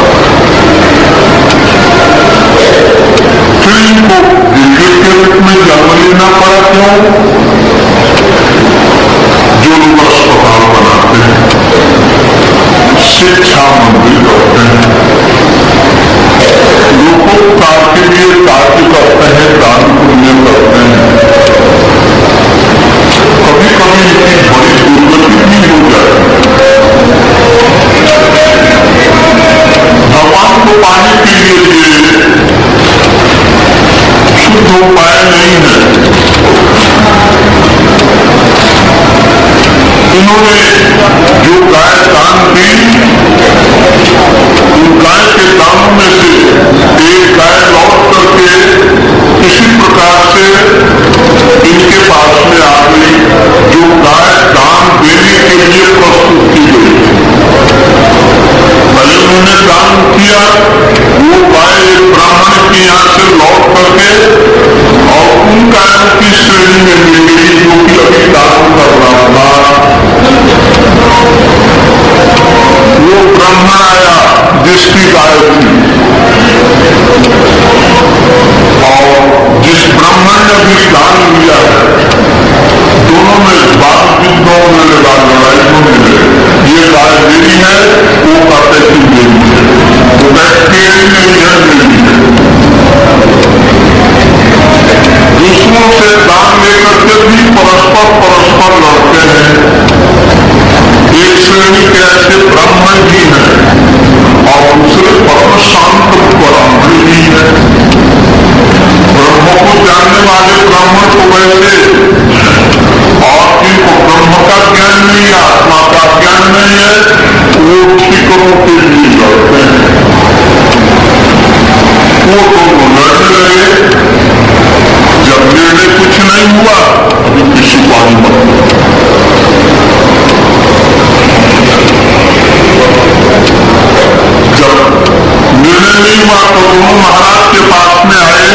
फिर इनको विवेक के रूप में जन्म लेना पड़ा। क्यों? जो लोग अस्पताल बनाते हैं, शिक्षा मंदिर करते हैं, लोकोपकार के लिए कार्य करते हैं, दान पुण्य करते हैं, कभी कभी इतनी बड़ी दुर्गति भी हो जाती है। भगवान को पाने के लिए शुद्ध उपाय नहीं है। इन्होंने जो गाय दान दी, उन गाय के दानों में से एक गाय लौट करके किसी प्रकार से इनके पास में आ गई, जो गाय दान देने के लिए प्रस्तुत दिया, वो गाय एक ब्राह्मण के यहाँ से लौट करके और उन गायों की श्रेणी में मिल गई जो कि अभी दान कर रहा था। वो ब्राह्मण आया जिसकी गाय थी, और जिस ब्राह्मण ने भी दान लिया है, दोनों में बात युद्धों में लगा, लड़ाई होने लगी। ये गाय मेरी है, वो कहते कि मेरी है, वो बैठेरी नहीं है, मेरी है। दूसरों से दान लेकर के भी परस्पर लड़ते हैं। एक श्रेणी के ऐसे ब्राह्मण भी हैं और दूसरे परम शांत ब्राह्मण भी हैं। ब्रह्म को जानने वाले ब्राह्मण को वैसे, और जिनको ब्रह्म का ज्ञान नहीं, आत्मा का ज्ञान नहीं है, वो शिकरों के लिए लड़ते हैं। वो दोनों लड़ने लगे। जब निर्णय कुछ नहीं हुआ, अभी किसी पानी मत, जब निर्णय नहीं हुआ तो दोनों महाराज के पास में आए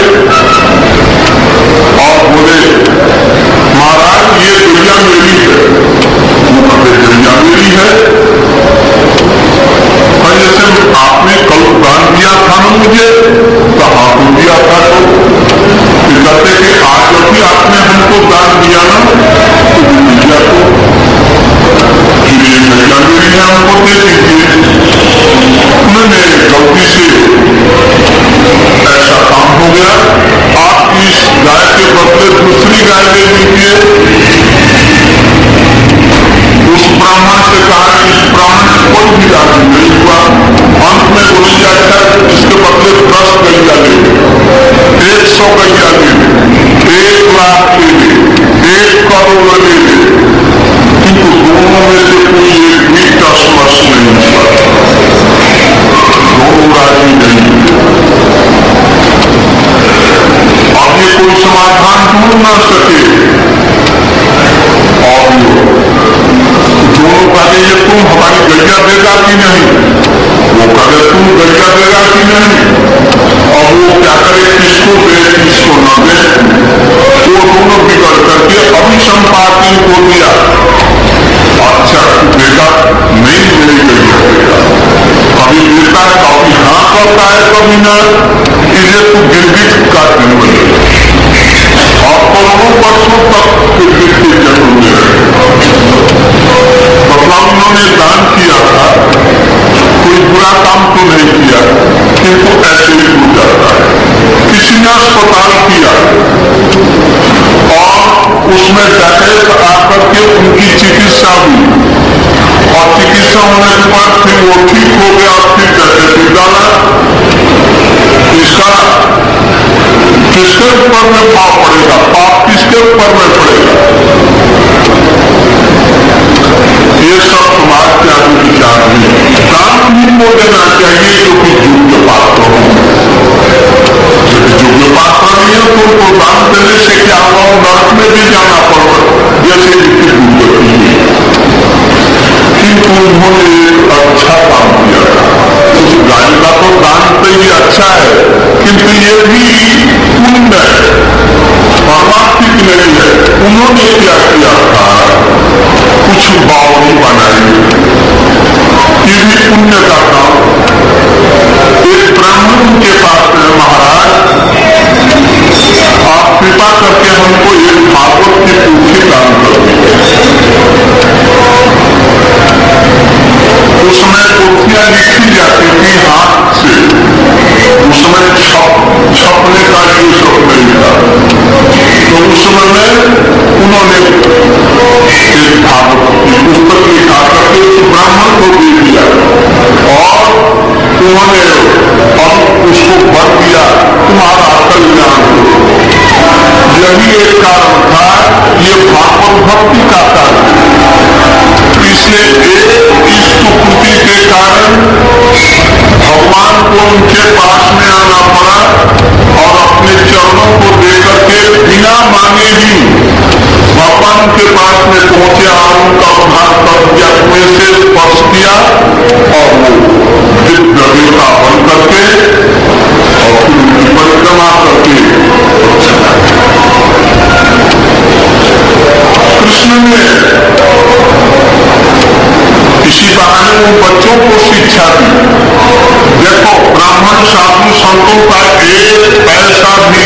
और बोले, महाराज ये गैया मेरी है। वो कहते गैया मेरी है, और जैसे आपने कल दान दिया था ना मुझे, तो आपको दिया था, तो कहते कि आज भी आपने हमको दान दिया ना, तो गैया को फिर ये गैया मेरी है, हमको दे दीजिए। मैंने गलती से ऐसा काम हो गया, आप इस गाय के बदले दूसरी गाय ले लीजिए। उस ब्राह्मण से कहा कि इस ब्राह्मण से कोई भी राजी नहीं हुआ। अंत में बोली जाता है इसके बदले 10 गैया ले, 100 गैया ले, 1 लाख ले ले, 1 करोड़ ले ले, किंतु दोनों में से कोई एक भी तस्मस नहीं हुआ, दोनों राजी नहीं। अब ये कोई समाधान ढूंढ ना सके, और दोनों कहते ये तुम हमारी गैया देगा कि नहीं, वो कहते तुम गैया देगा कि नहीं, और वो क्या करे, किसको दे किसको न दे। वो दोनों बिगड़ करके अभिसंपाति को दिया। अच्छा बेटा नहीं मेरी गैया देगा, कभी देता है, कभी हाँ करता है, कभी न, इसे तू गिरगिट का दिन बने, और करोड़ों वर्षों तक गिरगिट के जन्म में रहे। मतलब उन्होंने दान किया था, कोई बुरा काम तो नहीं किया, किंतु ऐसे ही हो जाता है। किसी ने अस्पताल किया और उसमें डकैत आकर के उनकी चिकित्सा हुई, और चिकित्सा होने के बाद फिर वो ठीक हो गया, और फिर डकैती डाला। इसका किसके ऊपर में पाप पड़ेगा, पाप किसके ऊपर में पड़ेगा? ये सब समाज के आगे विचार है। दान उन्हीं को देना चाहिए जो कि योग्य पात्र हो। योग्य पात्र नहीं है तो उनको दान देने से क्या होगा, नर्क में भी जाना पड़ेगा, जैसे कि दुर्गति है। किंतु उन्होंने एक अच्छा काम किया था। उस गाय का तो दान तो ये अच्छा है, किंतु ये भी पुण्य है, परमार्थिक नहीं है। उन्होंने क्या किया था, कुछ बावड़ी बनाई, ये भी पुण्य का काम। एक ब्राह्मण के पास में, महाराज आप कृपा करके हमको एक भागवत की पोथी दान कर दीजिए। उसमें पोथियां लिखी जाती थी हाथ से, उसमें छपने का ये सब नहीं था। तो उस समय में उन्होंने एक भागवत की पुस्तक लिखा करके उस ब्राह्मण को दे दिया, और उन्होंने अब उसको भर दिया, तुम्हारा कल्याण हो। यही एक कारण था, ये भागवत भक्ति का कार्य। इसे इस सुकृति के कारण भगवान को उनके पास में आना पड़ा, और अपने चरणों को देकर के बिना मांगे ही भगवान के पास में पहुंचा, और उनका उद्धार कर दिया, कुएं से स्पर्श किया, और वो दिव्य देवता बनकर में इसी बहाने वो बच्चों को शिक्षा दी। देखो, ब्राह्मण साधु संतों का एक पैसा भी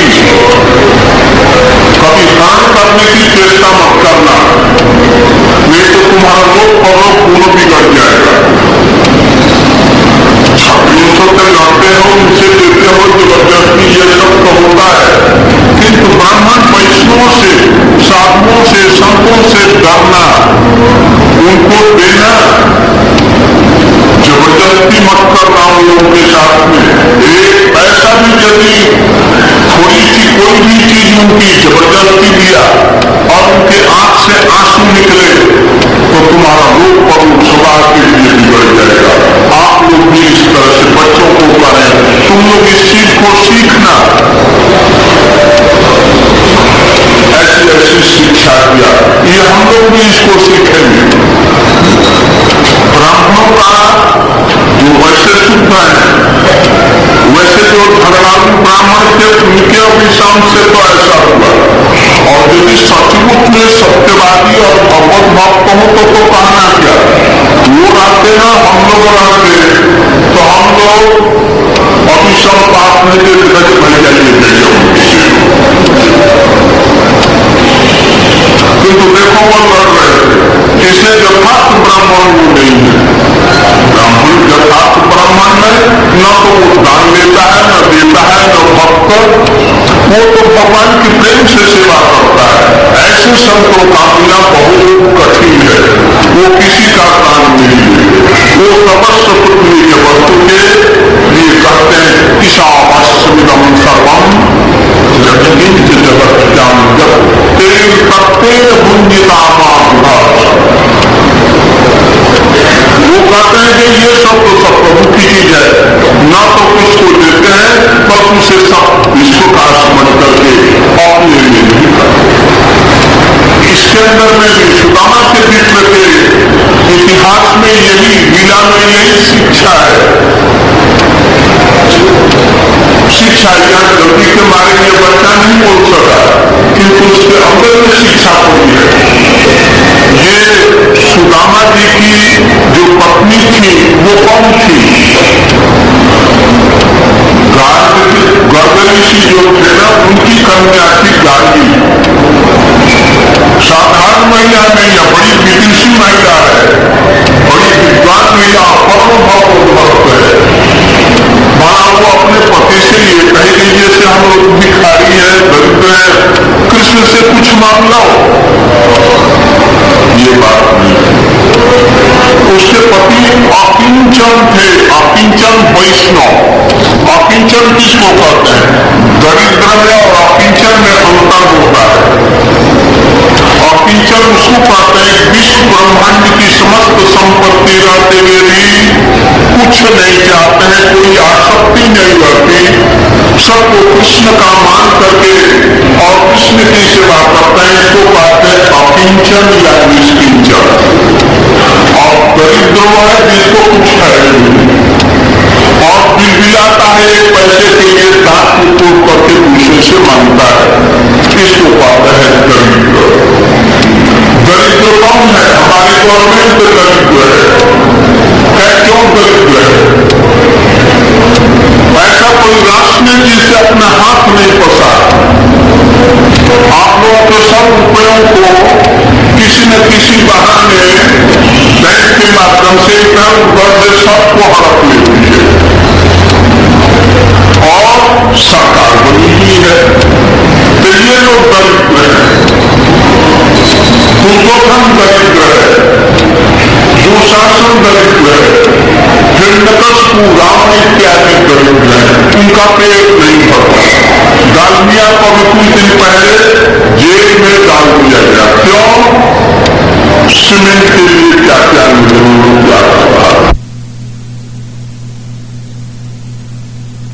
कभी दान करने की चेष्टा मत करना, नहीं तो तुम्हारा लोक परलोक दोनों बिगड़ जाएगा। छत्रियों से लड़ते हो, उनसे देते हो जबरदस्ती, ये सब तो होता है, किंतु ब्राह्मण वैष्णवों से, साधुओं से, संतों से डरना, उनको देना, जबरदस्ती मत करना उन लोगों के साथ में। एक पैसा भी यदि थोड़ी सी कोई भी चीज उनकी जबरदस्ती दिया और उनके आंख से आंसू निकले तो तुम्हारा लोक परलोक सदा के लिए बिगड़ जाएगा। आप लोग भी इस तरह से बच्चों को करें, तुम लोग इस चीज को सीखना। ऐसी ऐसी शिक्षा दिया, ये हम लोग भी इसको सीखेंगे। ब्राह्मणों का जो वैसे शुद्ध है, वैसे जो धर्मालु ब्राह्मण थे उनके अभिशाप से तो ऐसा हुआ। और यदि सचमुच में सत्यवादी और भगवत भक्त हो तो कहना क्या, वो रहते ना, हम लोग रहते तो हम लोग अभिशाप पाप में भर जाइए। किंतु देखो वो लड़ रहे थे, इसे यथार्थ ब्राह्मण वो नहीं है। ब्राह्मण यथार्थ ब्राह्मण है, न तो वो दान लेता है, न देता है, न भक्त, वो तो भगवान की प्रेम से सेवा करता है। ऐसे संतों का बिना बहुत कठिन है, वो किसी का दान नहीं है, वो तपस्व पृथ्वी के वस्तु के लिए कहते हैं ईशावास्यमिदं सर्वम जगत जगत तेरे प्रत्येक भुंजिता वो कहते हैं कि ये सब तो सब प्रभु की चीज है, न तो किसको देते हैं, बस उसे सब विश्व का समझ करके अपने लिए नहीं करते। इसके अंदर में भी सुदामा के विश्व के इतिहास में यही, लीला में यही शिक्षा है। शिक्षा यहाँ गलती के मारे ये बच्चा नहीं बोल सका, किंतु उसके अंदर में शिक्षा होती है। ये सुदामा जी की जो पत्नी थी वो कौन थी? गर्गऋषि जो थे ना, उनकी कन्या थी गार्गी। साधारण महिला नहीं है, बड़ी विदुषी महिला है, बड़ी विद्वान महिला, परम भक्त है। माना वो अपने पति से ये कहेगी जैसे हम लोग भिखारी है, दरिद्र है, कृष्ण से कुछ मांग लो, ये बात नहीं। उसके पति अकिंचन थे, अकिंचन वैष्णव। अकिंचन किसको कहते हैं? दरिद्र में और अकिंचन में अंतर होता है। अकिंचन उसको कहते हैं विश्व ब्रह्मांड की समस्त संपत्ति रहते हुए भी कुछ नहीं चाहते हैं, कोई आसक्ति नहीं रहती, सबको कृष्ण का मान करके और कृष्ण की सेवा करते हैं, इसको कहते हैं अकिंचन या निष्किंचन। और दरिद्र है जिसको कुछ है और बिलबिलाता है, पैसे के लिए दांत तोड़ करके दूसरे से मांगता है, इसको कहते हैं दरिद्र। दरिद्र कौन है? हमारे गवर्नमेंट में दरिद्र है। क्यों दरिद्र है? ऐसा कोई राष्ट्र नहीं जिससे अपना हाथ नहीं फंसा। आप लोगों के सब रुपयों को किसी न किसी बहाने बैंक के माध्यम से इधर उधर से सबको हड़प लेती है और सरकार बनी हुई है। तो ये लोग दरिद्र है। दुर्योधन दरिद्र है, दुशासन दरिद्र है, हिरण्यकशिपु राम इत्यादि दरिद्र है, उनका पेट नहीं भरता। डालमिया को भी कुछ दिन पहले जेल में डाल दिया गया। क्यों? सीमेंट के लिए क्या क्या नहीं